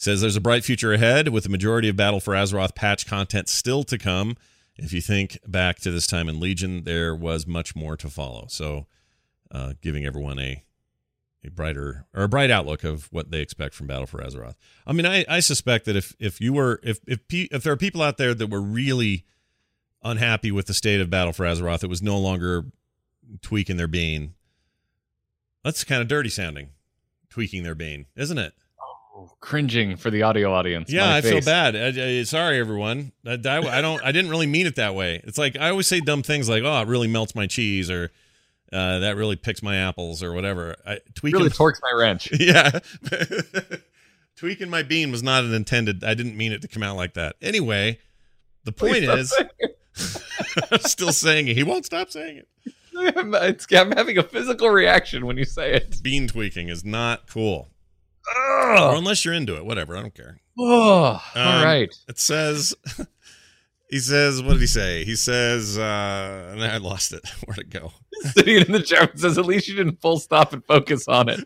Says there's a bright future ahead with the majority of Battle for Azeroth patch content still to come. If you think back to this time in Legion, there was much more to follow. So giving everyone a bright outlook of what they expect from Battle for Azeroth. I mean, I suspect that if there are people out there that were really unhappy with the state of Battle for Azeroth, it was no longer tweaking their bean. That's kind of dirty sounding, tweaking their bean, isn't it? Cringing for the audio audience. Yeah, I feel bad. Sorry, everyone. I didn't really mean it that way. It's like I always say dumb things like, "Oh, it really melts my cheese," or "That really picks my apples," or whatever. Really torques my wrench. Yeah, tweaking my bean was not an intended. I didn't mean it to come out like that. Anyway, the point is, I'm still saying it. He won't stop saying it. I'm having a physical reaction when you say it. Bean tweaking is not cool. Or unless you're into it, whatever. I don't care. Oh, all right. It says, he says, what did he say? He says, and I lost it. Where'd it go? Sitting in the chat says, at least you didn't full stop and focus on it.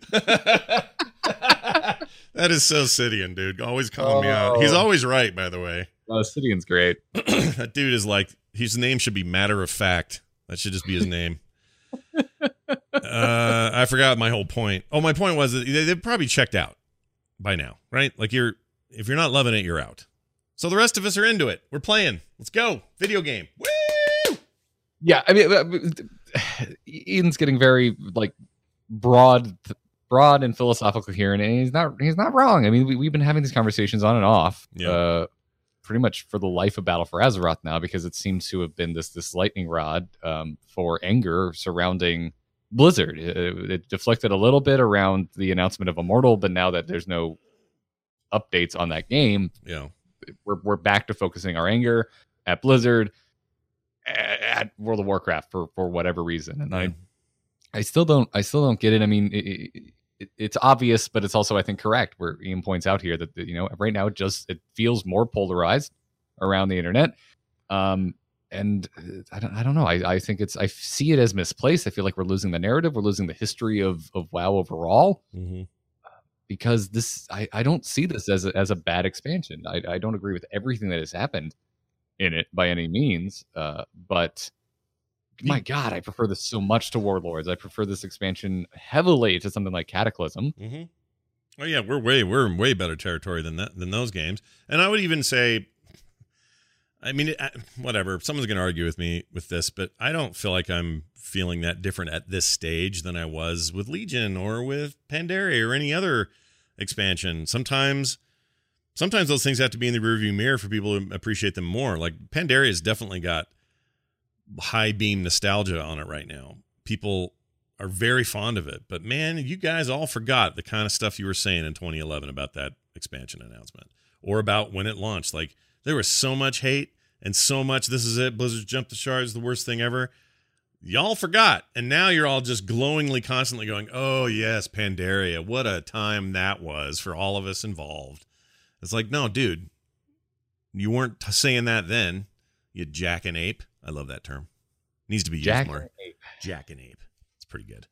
That is so Sidian, dude. Always calling me out. He's always right, by the way. Sidian's great. That dude is like, his name should be Matter of Fact. That should just be his name. I forgot my whole point. Oh, my point was that they've probably checked out by now, right? Like if you're not loving it, you're out. So the rest of us are into it. We're playing. Let's go. Video game. Woo! Yeah, I mean, Ian's getting very like broad and philosophical here, and he's not wrong. I mean, we've been having these conversations on and off, pretty much for the life of Battle for Azeroth now, because it seems to have been this lightning rod for anger surrounding Blizzard. It deflected a little bit around the announcement of Immortal, but now that there's no updates on that game, we're back to focusing our anger at Blizzard, at World of Warcraft for whatever reason. And I still don't get it. I mean, it's obvious, but it's also, I think, correct, where Ian points out here that, right now it feels more polarized around the internet. And I don't know. I think I see it as misplaced. I feel like we're losing the narrative. We're losing the history of WoW overall. Mm-hmm. Because I don't see this as a bad expansion. I don't agree with everything that has happened in it by any means. But my God, I prefer this so much to Warlords. I prefer this expansion heavily to something like Cataclysm. Mm-hmm. Oh yeah, we're in way better territory than those games. And I would even say, I mean, whatever. Someone's going to argue with me with this, but I don't feel like I'm feeling that different at this stage than I was with Legion or with Pandaria or any other expansion. Sometimes those things have to be in the rearview mirror for people to appreciate them more. Like Pandaria has definitely got high beam nostalgia on it right now. People are very fond of it, but man, you guys all forgot the kind of stuff you were saying in 2011 about that expansion announcement or about when it launched. Like there was so much hate and so much, this is it, Blizzard jumped the sharks, the worst thing ever. Y'all forgot, and now you're all just glowingly constantly going, oh yes, Pandaria, what a time that was for all of us involved. It's like, no, dude, you weren't saying that then, you jackanape. I love that term. Needs to be used more. Jackanape. It's pretty good.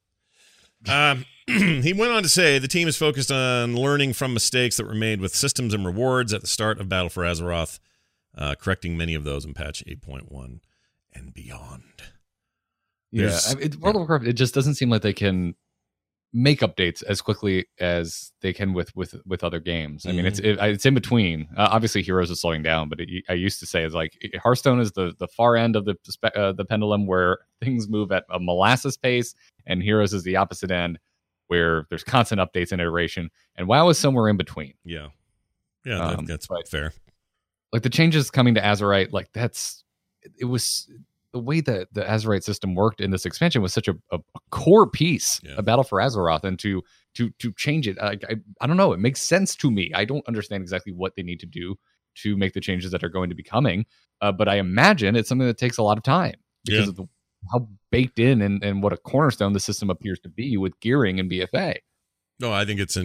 He went on to say the team is focused on learning from mistakes that were made with systems and rewards at the start of Battle for Azeroth, correcting many of those in patch 8.1 and beyond. World of Warcraft, it just doesn't seem like they can make updates as quickly as they can with other games. I mean, it's in between. Obviously, Heroes is slowing down, but I used to say it's like Hearthstone is the far end of the pendulum where things move at a molasses pace, and Heroes is the opposite end where there's constant updates and iteration. And WoW is somewhere in between. Yeah, that's fair. Like the changes coming to Azerite, like it was. The way that the Azerite system worked in this expansion was such a core piece of Battle for Azeroth, and to change it, I don't know. It makes sense to me. I don't understand exactly what they need to do to make the changes that are going to be coming, but I imagine it's something that takes a lot of time because of how baked in and what a cornerstone the system appears to be with gearing and BFA. No, I think it's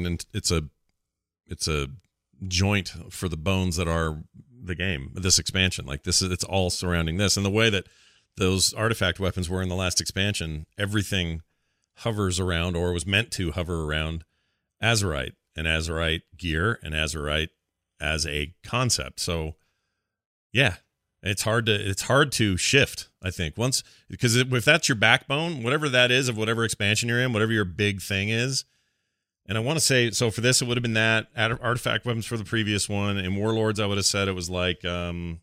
a joint for the bones that are the game. This expansion, like it's all surrounding this, and the way that those artifact weapons were in the last expansion, everything hovers around or was meant to hover around Azerite. and Azerite gear and Azerite as a concept. So yeah, it's hard to shift, I think, once, because if that's your backbone, whatever that is of whatever expansion you're in, whatever your big thing is. And I want to say, so for this, it would have been that artifact weapons for the previous one. And Warlords, I would have said it was like, what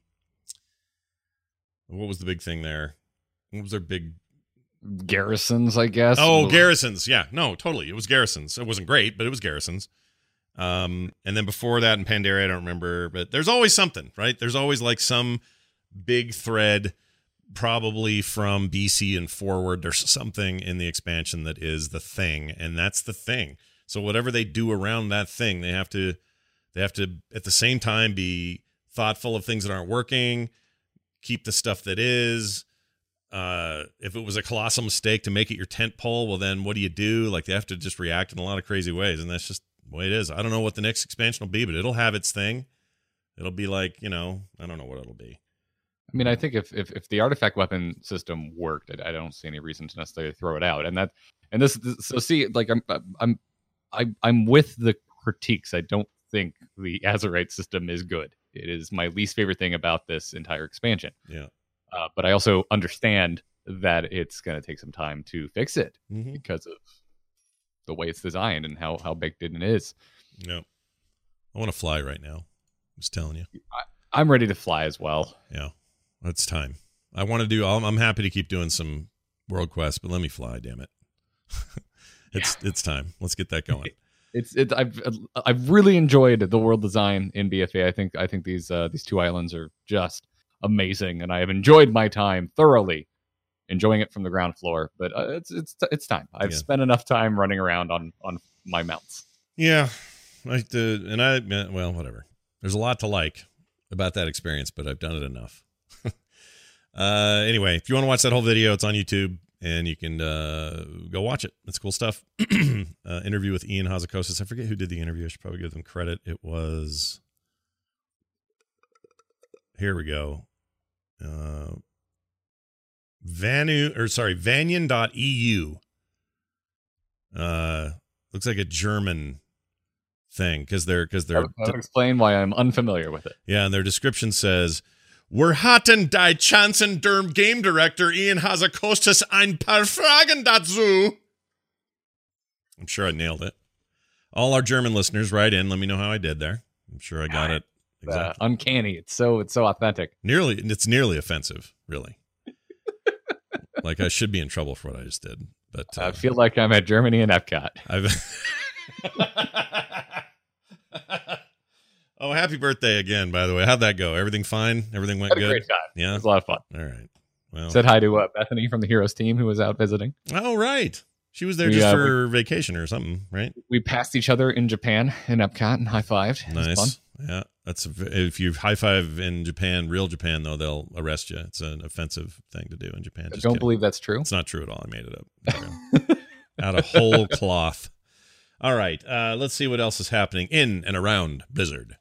was the big thing there? What was their big garrisons, I guess? Oh, garrisons. Yeah, no, totally. It was garrisons. It wasn't great, but it was garrisons. And then before that in Pandaria, I don't remember, but there's always something, right? There's always like some big thread, probably from BC and forward. There's something in the expansion that is the thing, and that's the thing. So whatever they do around that thing, they have to at the same time be thoughtful of things that aren't working, keep the stuff that is. If it was a colossal mistake to make it your tent pole, well then what do you do? Like, they have to just react in a lot of crazy ways, and that's just the way it is. I don't know what the next expansion will be, but it'll have its thing. It'll be like, I don't know what it'll be. I mean, I think if the artifact weapon system worked, I don't see any reason to necessarily throw it out. So see, like I'm with the critiques. I don't think the Azerite system is good. It is my least favorite thing about this entire expansion. Yeah. But I also understand that it's going to take some time to fix it because of the way it's designed and how baked in it is. Yeah. I want to fly right now. I'm just telling you. I'm ready to fly as well. Yeah. It's time. I want to do. I'm happy to keep doing some World Quest, but let me fly. Damn it! It's time. Let's get that going. I've really enjoyed the world design in BFA. I think these two islands are just amazing, and I have enjoyed my time thoroughly, enjoying it from the ground floor. But it's time. I've spent enough time running around on my mounts. Yeah, well, whatever. There's a lot to like about that experience, but I've done it enough. Anyway, if you want to watch that whole video, it's on YouTube, and you can go watch it. It's cool stuff. Interview with Ian Hazzikostas. I forget who did the interview. I should probably give them credit. It was, here we go. Vanyan.eu. Looks like a German thing because they're I'll explain why I'm unfamiliar with it. Yeah, and their description says, "Wir hatten die Chancen der Game Director Ian Hazzikostas ein paar Fragen dazu." I'm sure I nailed it. All our German listeners, write in. Let me know how I did there. I'm sure I got it exactly. Uncanny. It's so authentic. It's nearly offensive, really. Like, I should be in trouble for what I just did. But I feel like I'm at Germany and Epcot. Oh, happy birthday again, by the way. How'd that go? Everything fine? Everything went good? Great time. Yeah. It was a lot of fun. All right. Well, said hi to Bethany from the Heroes team who was out visiting. Oh, right. She was there just for vacation or something, right? We passed each other in Japan in Epcot and high-fived. Nice. Yeah. If you high-five in Japan, real Japan, though, they'll arrest you. It's an offensive thing to do in Japan. I don't believe that's true. It's not true at all. I made it up. Out of whole cloth. All right. Let's see what else is happening in and around Blizzard.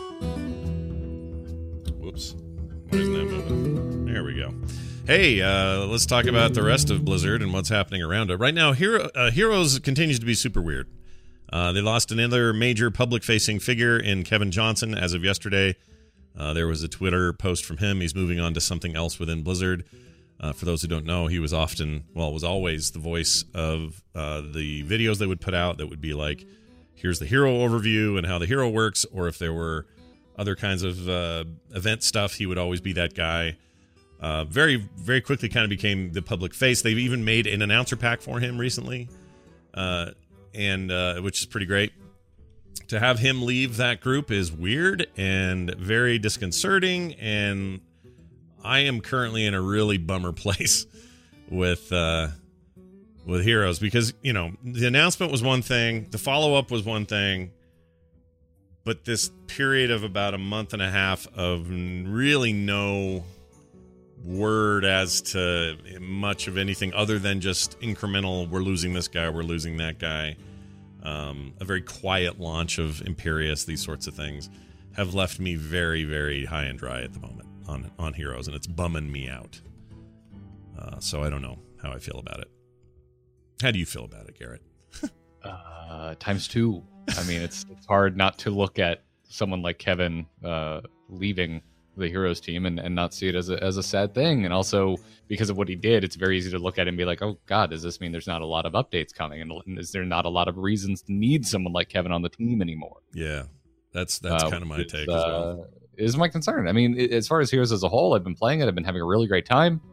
Whoops. Why isn't that moving? There we go. Hey, let's talk about the rest of Blizzard and what's happening around it. Right now, Heroes continues to be super weird. They lost another major public-facing figure in Kevin Johnson as of yesterday. There was a Twitter post from him. He's moving on to something else within Blizzard. For those who don't know, he was was always the voice of the videos they would put out that would be like, here's the hero overview and how the hero works, or if there were other kinds of event stuff, he would always be that guy. Very, very quickly kind of became the public face. They've even made an announcer pack for him recently, and which is pretty great. To have him leave that group is weird and very disconcerting, and I am currently in a really bummer place with Heroes because, the announcement was one thing, the follow-up was one thing, but this period of about a month and a half of really no word as to much of anything other than just incremental, we're losing this guy, we're losing that guy, a very quiet launch of Imperius, these sorts of things have left me very, very high and dry at the moment on Heroes, and it's bumming me out. So I don't know how I feel about it. How do you feel about it, Garrett? Times 2. I mean, it's hard not to look at someone like Kevin leaving the Heroes team and not see it as a sad thing. And also because of what he did, it's very easy to look at it and be like, oh God, does this mean there's not a lot of updates coming? And is there not a lot of reasons to need someone like Kevin on the team anymore? Yeah, that's kind of my take as well. Is my concern. I mean, as far as Heroes as a whole, I've been playing it. I've been having a really great time.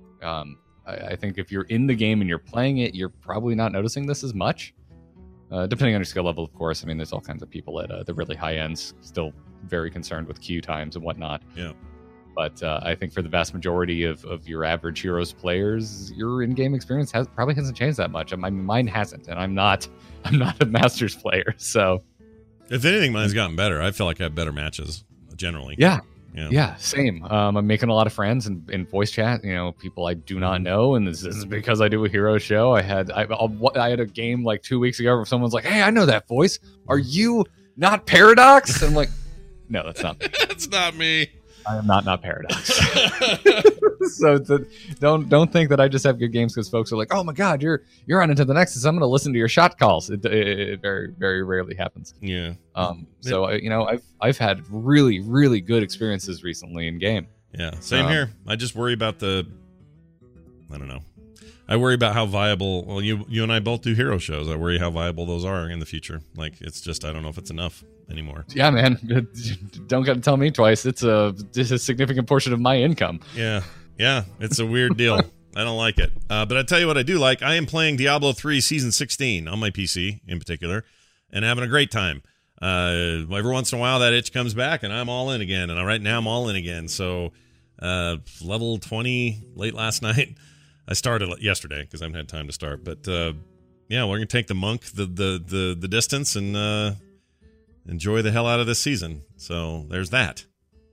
I think if you're in the game and you're playing it, you're probably not noticing this as much. Depending on your skill level, of course. I mean, there's all kinds of people at the really high ends still very concerned with queue times and whatnot. Yeah. But I think for the vast majority of your average Heroes players, your in-game experience probably hasn't changed that much. I mean, mine hasn't, and I'm not a Masters player. So, if anything, mine's gotten better. I feel like I have better matches generally. Yeah, same. I'm making a lot of friends in voice chat. You know, people I do not know, and this is because I do a hero show. I had a game like 2 weeks ago where someone's like, "Hey, I know that voice. Are you not Paradox?" And I'm like, "No, that's not me. That's not me. I am not Paradox." So don't think that I just have good games because folks are like, "Oh my God, you're on into the Nexus. I'm going to listen to your shot calls." It very, very rarely happens. Yeah. So I've had really, really good experiences recently in game. Yeah. Same here. I just worry about I don't know. I worry about how viable. Well, you and I both do hero shows. I worry how viable those are in the future. Like, it's just, I don't know if it's enough anymore. Yeah, man. Don't got to tell me twice. It's a significant portion of my income. Yeah. Yeah, it's a weird deal. I don't like it. But I tell you what I do like. I am playing Diablo 3 Season 16 on my PC in particular and having a great time. Every once in a while that itch comes back and I'm all in again. And right now I'm all in again. So level 20 late last night. I started yesterday because I haven't had time to start. But yeah, we're going to take the monk the distance and enjoy the hell out of this season. So there's that.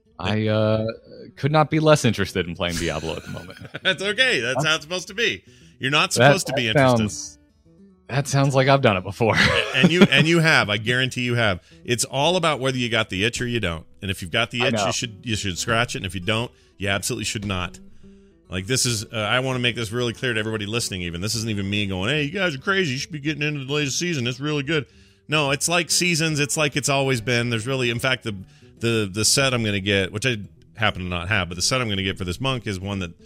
I could not be less interested in playing Diablo at the moment. That's okay. That's how it's supposed to be. You're not supposed to be interested. That sounds like I've done it before. and you have. I guarantee you have. It's all about whether you got the itch or you don't. And if you've got the itch, you should scratch it. And if you don't, you absolutely should not. Like, this is, I want to make this really clear to everybody listening even. This isn't even me going, hey, you guys are crazy. You should be getting into the latest season. It's really good. No, it's like seasons. It's like it's always been. There's really, in fact, the set I'm going to get, which I happen to not have, but the set I'm going to get for this monk is one that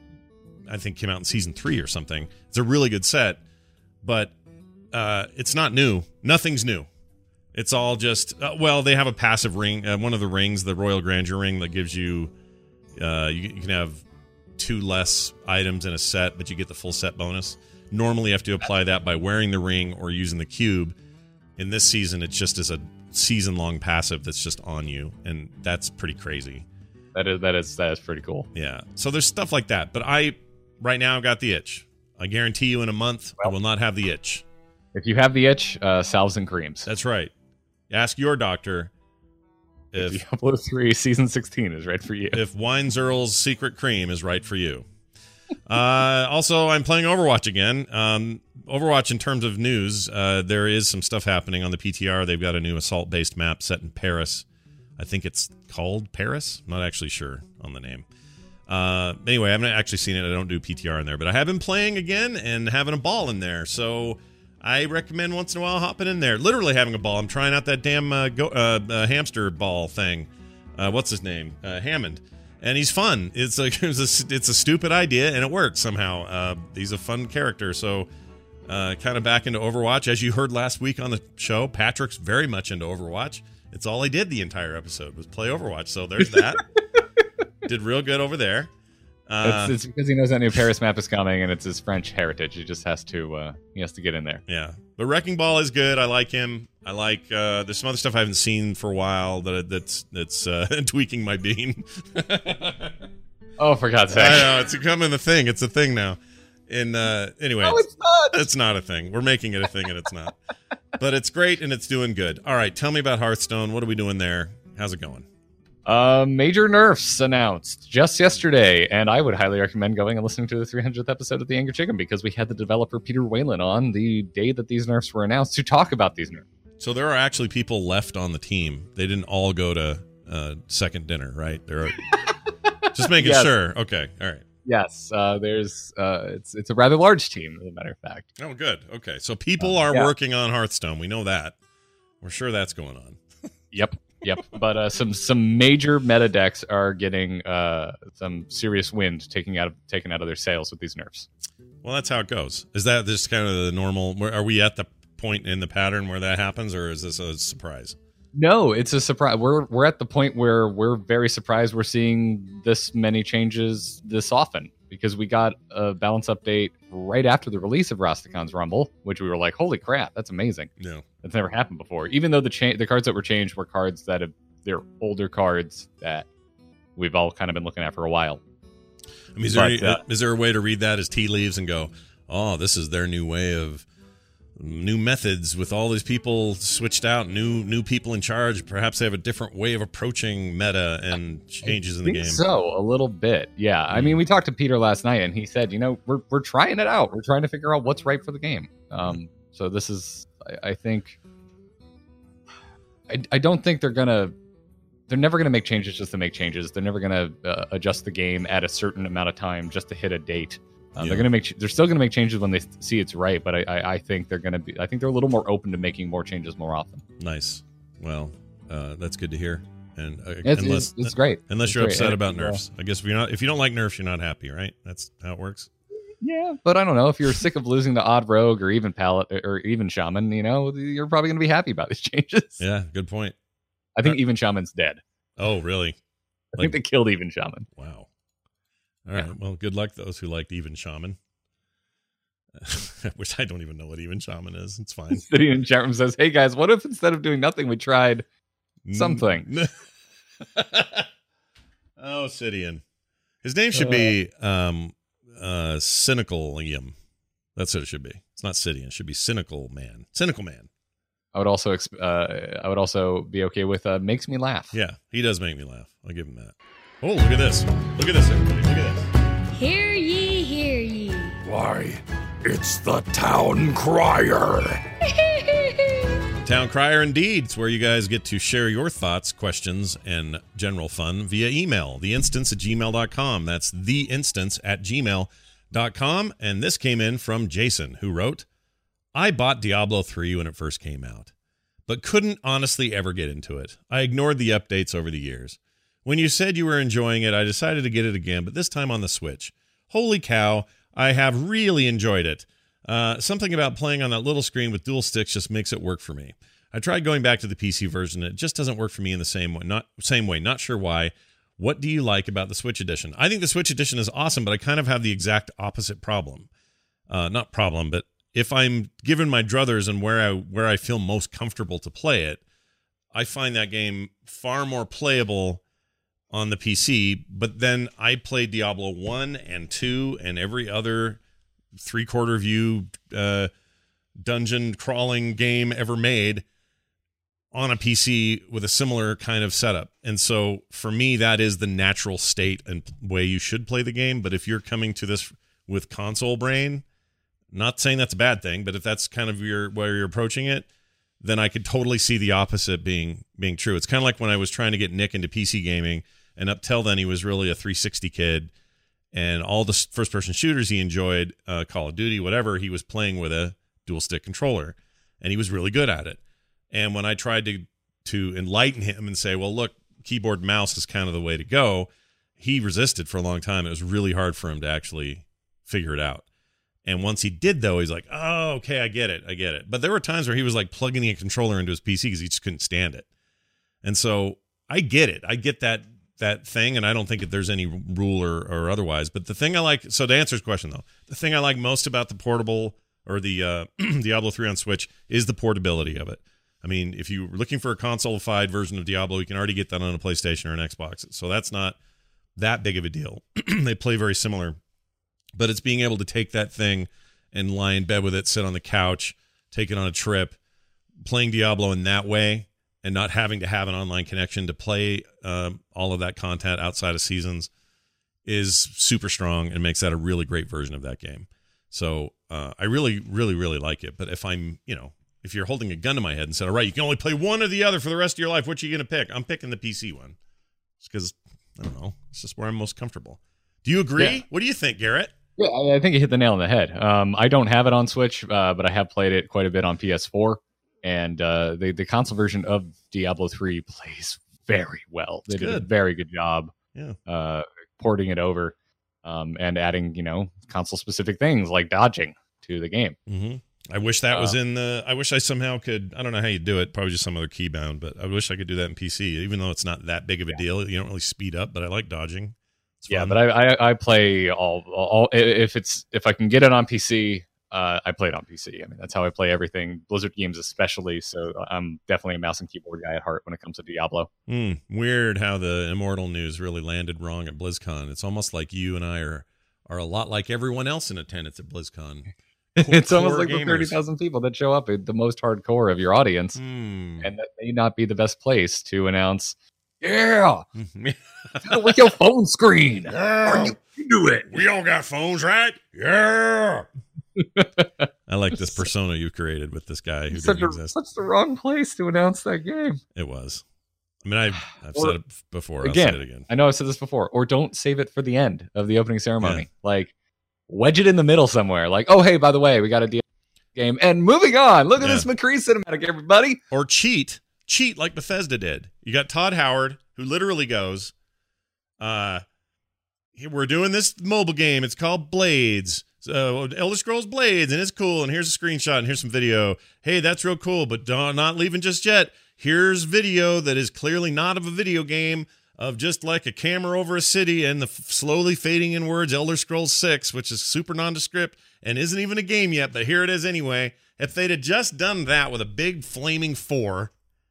I think came out in season 3 or something. It's a really good set, but it's not new. Nothing's new. It's all just, well, they have a passive ring. One of the rings, the Royal Grandeur ring, that gives you, you can have 2 less items in a set, but you get the full set bonus. Normally you have to apply that by wearing the ring or using the cube. In this season, it's just as a season-long passive that's just on you, and that's pretty crazy. That is pretty cool. Yeah. So there's stuff like that, but right now I've got the itch. I guarantee you in a month I will not have the itch. If you have the itch, salves and creams. That's right. Ask your doctor if Diablo 3 Season 16 is right for you. If Weinzierl's secret cream is right for you. Also, I'm playing Overwatch again. Overwatch, in terms of news, there is some stuff happening on the PTR. They've got a new assault-based map set in Paris. I think it's called Paris. I'm not actually sure on the name. Anyway, I haven't actually seen it. I don't do PTR in there, but I have been playing again and having a ball in there. So I recommend once in a while hopping in there. Literally having a ball. I'm trying out that damn hamster ball thing. What's his name? Hammond. And he's fun. It's like it's a stupid idea, and it works somehow. He's a fun character. So kind of back into Overwatch. As you heard last week on the show, Patrick's very much into Overwatch. It's all I did the entire episode was play Overwatch. So there's that. Did real good over there. It's because he knows that new Paris map is coming, and it's his French heritage. He just has to get in there. Yeah, but Wrecking Ball is good. I like him. I like. There's some other stuff I haven't seen for a while that's tweaking my bean. Oh, for God's sake! I know, it's becoming the thing. It's a thing now. And anyway, no, it's not. It's not a thing. We're making it a thing, and it's not. But it's great, and it's doing good. All right, tell me about Hearthstone. What are we doing there? How's it going? Major nerfs announced just yesterday, and I would highly recommend going and listening to the 300th episode of The Angry Chicken because we had the developer Peter Whalen on the day that these nerfs were announced to talk about these nerfs. So there are actually people left on the team. They didn't all go to second dinner, right? They're just making sure. Okay, all right. Yes, there's it's a rather large team, as a matter of fact. Oh, good. Okay, so people are working on Hearthstone. We know that. We're sure that's going on. Yep. But some major meta decks are getting some serious wind taken out of their sails with these nerfs. Well, that's how it goes. Is that just kind of the normal? Are we at the point in the pattern where that happens, or is this a surprise? No, it's a surprise. We're at the point where we're very surprised we're seeing this many changes this often, because we got a balance update right after the release of Rasticon's Rumble, which we were like, holy crap, that's amazing. No, that's never happened before. Even though the cards that were changed were cards they're older cards that we've all kind of been looking at for a while. I mean, is there a way to read that as tea leaves and go, oh, this is their new way of new methods with all these people switched out, new people in charge? Perhaps they have a different way of approaching meta and changes in the game. So a little bit, yeah. I mean, we talked to Peter last night, and he said, we're trying it out. We're trying to figure out what's right for the game. So this is, I think, I don't think they're never gonna make changes just to make changes. They're never gonna adjust the game at a certain amount of time just to hit a date. They're still gonna make changes when they see it's right, but I think they're a little more open to making more changes more often. Nice. Well, that's good to hear. And it's great. Unless you're upset about nerfs, I guess if you don't like nerfs, you're not happy, right? That's how it works. Yeah, but I don't know, if you're sick of losing to Odd Rogue or even Palette or even Shaman, you're probably gonna be happy about these changes. Yeah, good point. I think even Shaman's dead. Oh, really? I think they killed even Shaman. Wow. All right. Well, good luck those who liked even Shaman. Which I don't even know what even Shaman is. It's fine. City in chat room says, "Hey guys, what if instead of doing nothing, we tried something?" Oh, Sidian. His name should be Cynical Liam. That's what it should be. It's not Sidian. It should be Cynical Man. Cynical Man. I would also be okay with makes me laugh. Yeah, he does make me laugh. I'll give him that. Oh, look at this. Look at this, everybody. Look at this. Hear ye, hear ye. Why, it's the Town Crier. Town Crier, indeed. It's where you guys get to share your thoughts, questions, and general fun via email. theinstance@gmail.com. That's theinstance@gmail.com. And this came in from Jason, who wrote, I bought Diablo 3 when it first came out, but couldn't honestly ever get into it. I ignored the updates over the years. When you said you were enjoying it, I decided to get it again, but this time on the Switch. Holy cow, I have really enjoyed it. Something about playing on that little screen with dual sticks just makes it work for me. I tried going back to the PC version. It just doesn't work for me in the same way. Not sure why. What do you like about the Switch edition? I think the Switch edition is awesome, but I kind of have the exact opposite problem. Not problem, but if I'm given my druthers and where I feel most comfortable to play it, I find that game far more playable on the PC. But then I played Diablo 1 and 2 and every other three-quarter view dungeon crawling game ever made on a PC with a similar kind of setup. And so for me, that is the natural state and way you should play the game. But if you're coming to this with console brain, not saying that's a bad thing, but if that's kind of where you're approaching it, then I could totally see the opposite being true. It's kind of like when I was trying to get Nick into PC gaming, and up till then he was really a 360 kid, and all the first-person shooters he enjoyed, Call of Duty, whatever, he was playing with a dual-stick controller, and he was really good at it. And when I tried to enlighten him and say, well, look, keyboard and mouse is kind of the way to go, he resisted for a long time. It was really hard for him to actually figure it out. And once he did, though, he's like, oh, okay, I get it. But there were times where he was like plugging a controller into his PC because he just couldn't stand it. And so I get it. I get that thing, and I don't think that there's any rule or otherwise. But the thing I like, so to answer his question, though, the thing I like most about the portable or the Diablo 3 on Switch is the portability of it. I mean, if you're looking for a console-ified version of Diablo, you can already get that on a PlayStation or an Xbox. So that's not that big of a deal. They play very similar. But it's being able to take that thing and lie in bed with it, sit on the couch, take it on a trip, playing Diablo in that way, and not having to have an online connection to play all of that content outside of seasons is super strong and makes that a really great version of that game. So I really, really, really like it. But if if you're holding a gun to my head and said, all right, you can only play one or the other for the rest of your life, what are you going to pick? I'm picking the PC one. Just because, I don't know, it's just where I'm most comfortable. Do you agree? Yeah. What do you think, Garrett? Yeah, I think you hit the nail on the head. I don't have it on Switch, but I have played it quite a bit on PS4. and the console version of Diablo 3 plays very well. They did a good. very good job Yeah. porting it over and adding, console specific things like dodging to the game. Mm-hmm. I wish that was in the. I wish I somehow could. I don't know how you do it. Probably just some other keybound, but I wish I could do that in PC. Even though it's not that big of a deal, you don't really speed up. But I like dodging. It's fun. But I play all if I can get it on PC, I play it on PC. I mean, that's how I play everything, Blizzard games especially. So I'm definitely a mouse and keyboard guy at heart when it comes to Diablo. Weird how the Immortal news really landed wrong at BlizzCon. It's almost like you and I are a lot like everyone else in attendance at BlizzCon. It's almost like gamers. the 30,000 people that show up at the most hardcore of your audience, and that may not be the best place to announce. Yeah, with your phone screen. Yeah. You do it. We all got phones, right? Yeah. I like this persona you created with this guy who Such didn't exist. such the wrong place to announce that game. It was. I mean, I've said it before. I'll Again, say it again. I know I've said this before. Or don't save it for the end of the opening ceremony. Like, wedge it in the middle somewhere. Like, oh, hey, by the way, we got a game. And moving on. Look at this McCree cinematic, everybody. Or cheat like Bethesda did. You got Todd Howard, who literally goes, we're doing this mobile game. It's called Blades. Elder Scrolls Blades, and it's cool. And here's a screenshot, and here's some video. Hey, that's real cool, but not leaving just yet. Here's video that is clearly not of a video game, of just like a camera over a city and the slowly fading in words Elder Scrolls 6, which is super nondescript and isn't even a game yet, but here it is anyway. If they'd have just done that with a big flaming 4,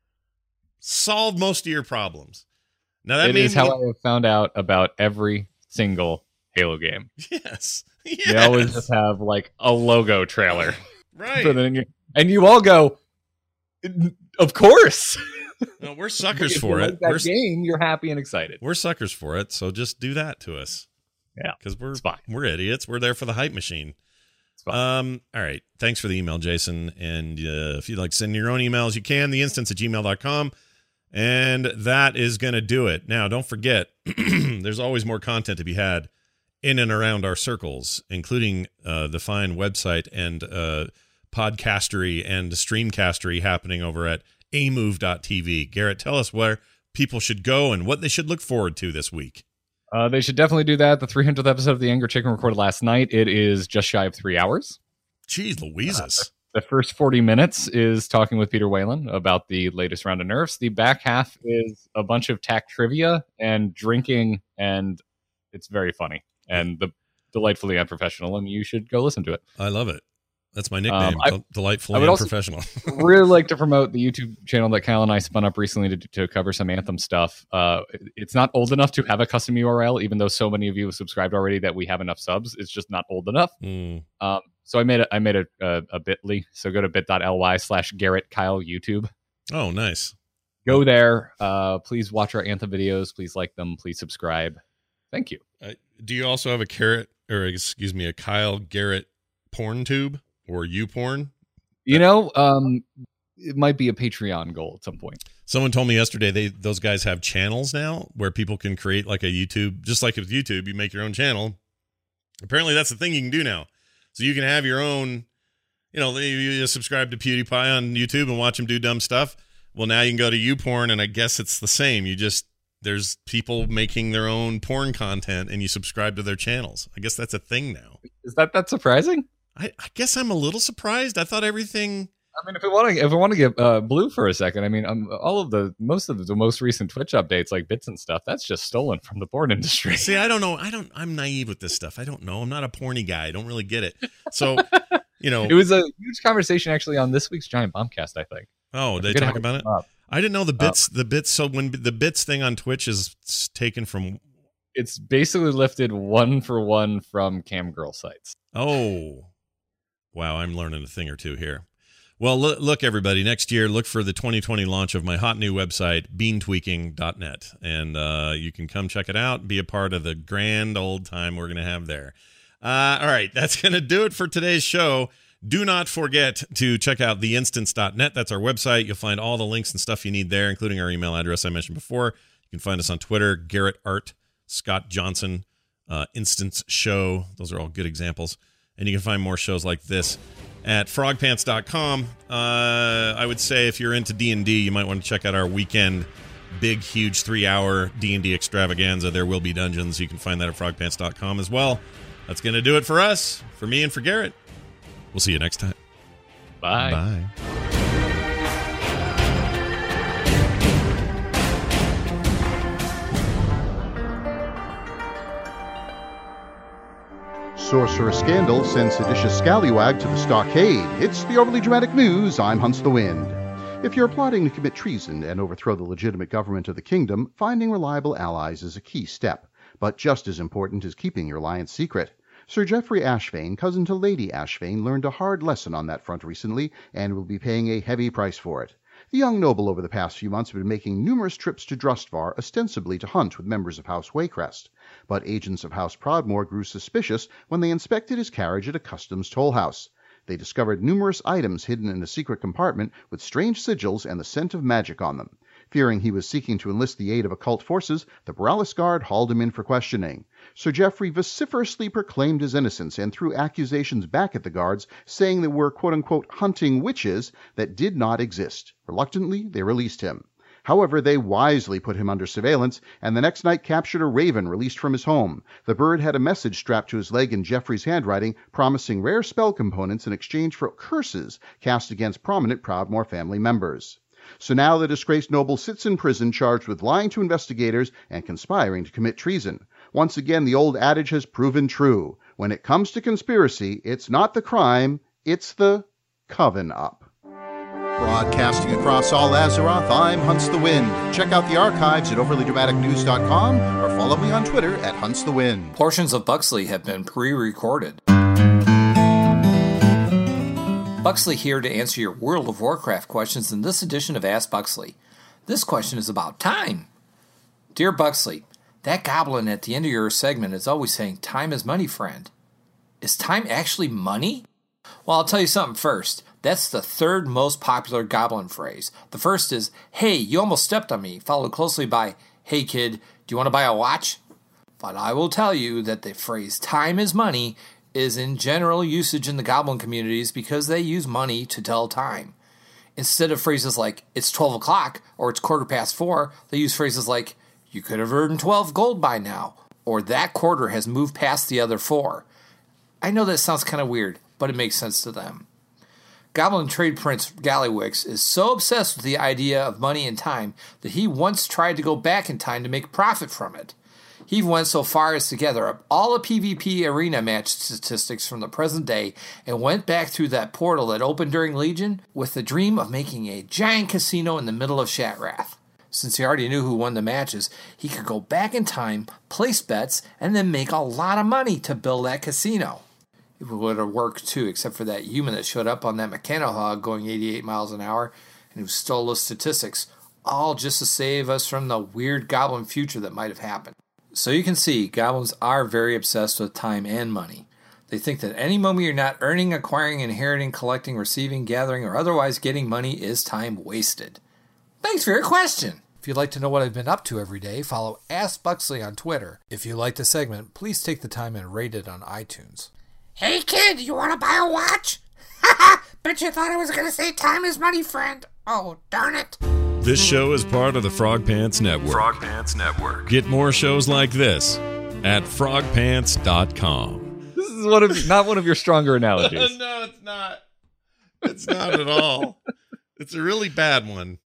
solved most of your problems. Now that is how I have found out about every single Halo game. Yes. They always just have like a logo trailer. Right. And you all go, of course. No, we're suckers If for you it. like that game, you're happy and excited. We're suckers for it, so just do that to us. Yeah. Because It's fine. we're idiots. We're there for the hype machine. It's fine. All right. Thanks for the email, Jason. And if you'd like to send your own emails, you can. theinstance@gmail.com. And that is going to do it. Now, don't forget, there's always more content to be had in and around our circles, including the fine website and podcastery and streamcastery happening over at amove.tv. Garrett, tell us where people should go and what they should look forward to this week. They should definitely do that. The 300th episode of The Angry Chicken recorded last night. It is just shy of 3 hours. Jeez Louises. The first 40 minutes is talking with Peter Whalen about the latest round of nerfs. The back half is a bunch of TAC trivia and drinking, and it's very funny and delightfully unprofessional, and you should go listen to it. I love it. That's my nickname, delightfully I would also unprofessional. really like to promote the YouTube channel that Kyle and I spun up recently to cover some Anthem stuff. It's not old enough to have a custom URL, even though so many of you have subscribed already that we have enough subs. It's just not old enough. So I made a bit.ly. So go to bit.ly/Garrett Kyle YouTube. Oh, nice. Go there. Please watch our Anthem videos. Please like them. Please subscribe. Thank you. Do you also have a Kyle Garrett porn tube or YouPorn? It might be a Patreon goal at some point. Someone told me yesterday those guys have channels now where people can create like a YouTube, just like with YouTube, you make your own channel. Apparently that's the thing you can do now. So you can have your own, you just subscribe to PewDiePie on YouTube and watch him do dumb stuff. Well, now you can go to YouPorn, and I guess it's the same. There's people making their own porn content, and you subscribe to their channels. I guess that's a thing now. Is that surprising? I guess I'm a little surprised. I thought everything. I mean, if we want to get blue for a second, I mean, most of the most recent Twitch updates, like bits and stuff, that's just stolen from the porn industry. See, I don't know. I'm naive with this stuff. I don't know. I'm not a porny guy. I don't really get it. So, it was a huge conversation actually on this week's Giant Bombcast, I think. Oh, they talk about it? I didn't know the bits. So when the bits thing on Twitch is taken from, it's basically lifted 1-for-1 from Camgirl sites. Oh, wow. I'm learning a thing or two here. Well, look, everybody, next year, look for the 2020 launch of my hot new website, beantweaking.net. And you can come check it out, be a part of the grand old time we're going to have there. All right, that's going to do it for today's show. Do not forget to check out theinstance.net. That's our website. You'll find all the links and stuff you need there, including our email address I mentioned before. You can find us on Twitter, Garrett Art, Scott Johnson, Instance Show. Those are all good examples. And you can find more shows like this at frogpants.com. I would say if you're into D&D, you might want to check out our weekend big, huge 3-hour D&D extravaganza. There will be dungeons. You can find that at frogpants.com as well. That's going to do it for us, for me and for Garrett. We'll see you next time. Bye. Bye. Sorcerer Scandal sends seditious scallywag to the stockade. It's the Overly Dramatic News. I'm Hunts the Wind. If you're plotting to commit treason and overthrow the legitimate government of the kingdom, finding reliable allies is a key step. But just as important is keeping your alliance secret. Sir Geoffrey Ashvane, cousin to Lady Ashvane, learned a hard lesson on that front recently and will be paying a heavy price for it. The young noble over the past few months has been making numerous trips to Drustvar, ostensibly to hunt with members of House Waycrest. But agents of House Prodmore grew suspicious when they inspected his carriage at a customs toll house. They discovered numerous items hidden in a secret compartment with strange sigils and the scent of magic on them. Fearing he was seeking to enlist the aid of occult forces, the Borealis Guard hauled him in for questioning. Sir Geoffrey vociferously proclaimed his innocence and threw accusations back at the guards, saying they were quote-unquote hunting witches that did not exist. Reluctantly, they released him. However, they wisely put him under surveillance, and the next night captured a raven released from his home. The bird had a message strapped to his leg in Geoffrey's handwriting, promising rare spell components in exchange for curses cast against prominent Proudmoore family members. So now the disgraced noble sits in prison charged with lying to investigators and conspiring to commit treason. Once again, the old adage has proven true. When it comes to conspiracy, it's not the crime, it's the coven-up. Broadcasting across all Azeroth, I'm Hunts the Wind. Check out the archives at overlydramaticnews.com or follow me on Twitter at Hunts the Wind. Portions of Buxley have been pre-recorded. Buxley here to answer your World of Warcraft questions in this edition of Ask Buxley. This question is about time. Dear Buxley, that goblin at the end of your segment is always saying, time is money, friend. Is time actually money? Well, I'll tell you something first. That's the third most popular goblin phrase. The first is, hey, you almost stepped on me, followed closely by, hey kid, do you want to buy a watch? But I will tell you that the phrase time is money is in general usage in the goblin communities because they use money to tell time. Instead of phrases like, it's 12 o'clock, or it's 4:15, they use phrases like, you could have earned 12 gold by now, or that quarter has moved past the other 4. I know that sounds kind of weird, but it makes sense to them. Goblin trade prince Gallywix is so obsessed with the idea of money and time that he once tried to go back in time to make profit from it. He went so far as to gather up all the PvP arena match statistics from the present day and went back through that portal that opened during Legion with the dream of making a giant casino in the middle of Shatrath. Since he already knew who won the matches, he could go back in time, place bets, and then make a lot of money to build that casino. It would have worked too, except for that human that showed up on that Mechanohog going 88 miles an hour and who stole those statistics, all just to save us from the weird goblin future that might have happened. So you can see, goblins are very obsessed with time and money. They think that any moment you're not earning, acquiring, inheriting, collecting, receiving, gathering, or otherwise getting money is time wasted. Thanks for your question. If you'd like to know what I've been up to every day, follow Ask Buxley on Twitter. If you like the segment, please take the time and rate it on iTunes. Hey kid, you want to buy a watch? Haha, bet you thought I was going to say time is money, friend. Oh, darn it. This show is part of the Frog Pants Network. Frog Pants Network. Get more shows like this at frogpants.com. This is not one of your stronger analogies. No, it's not. It's not at all. It's a really bad one.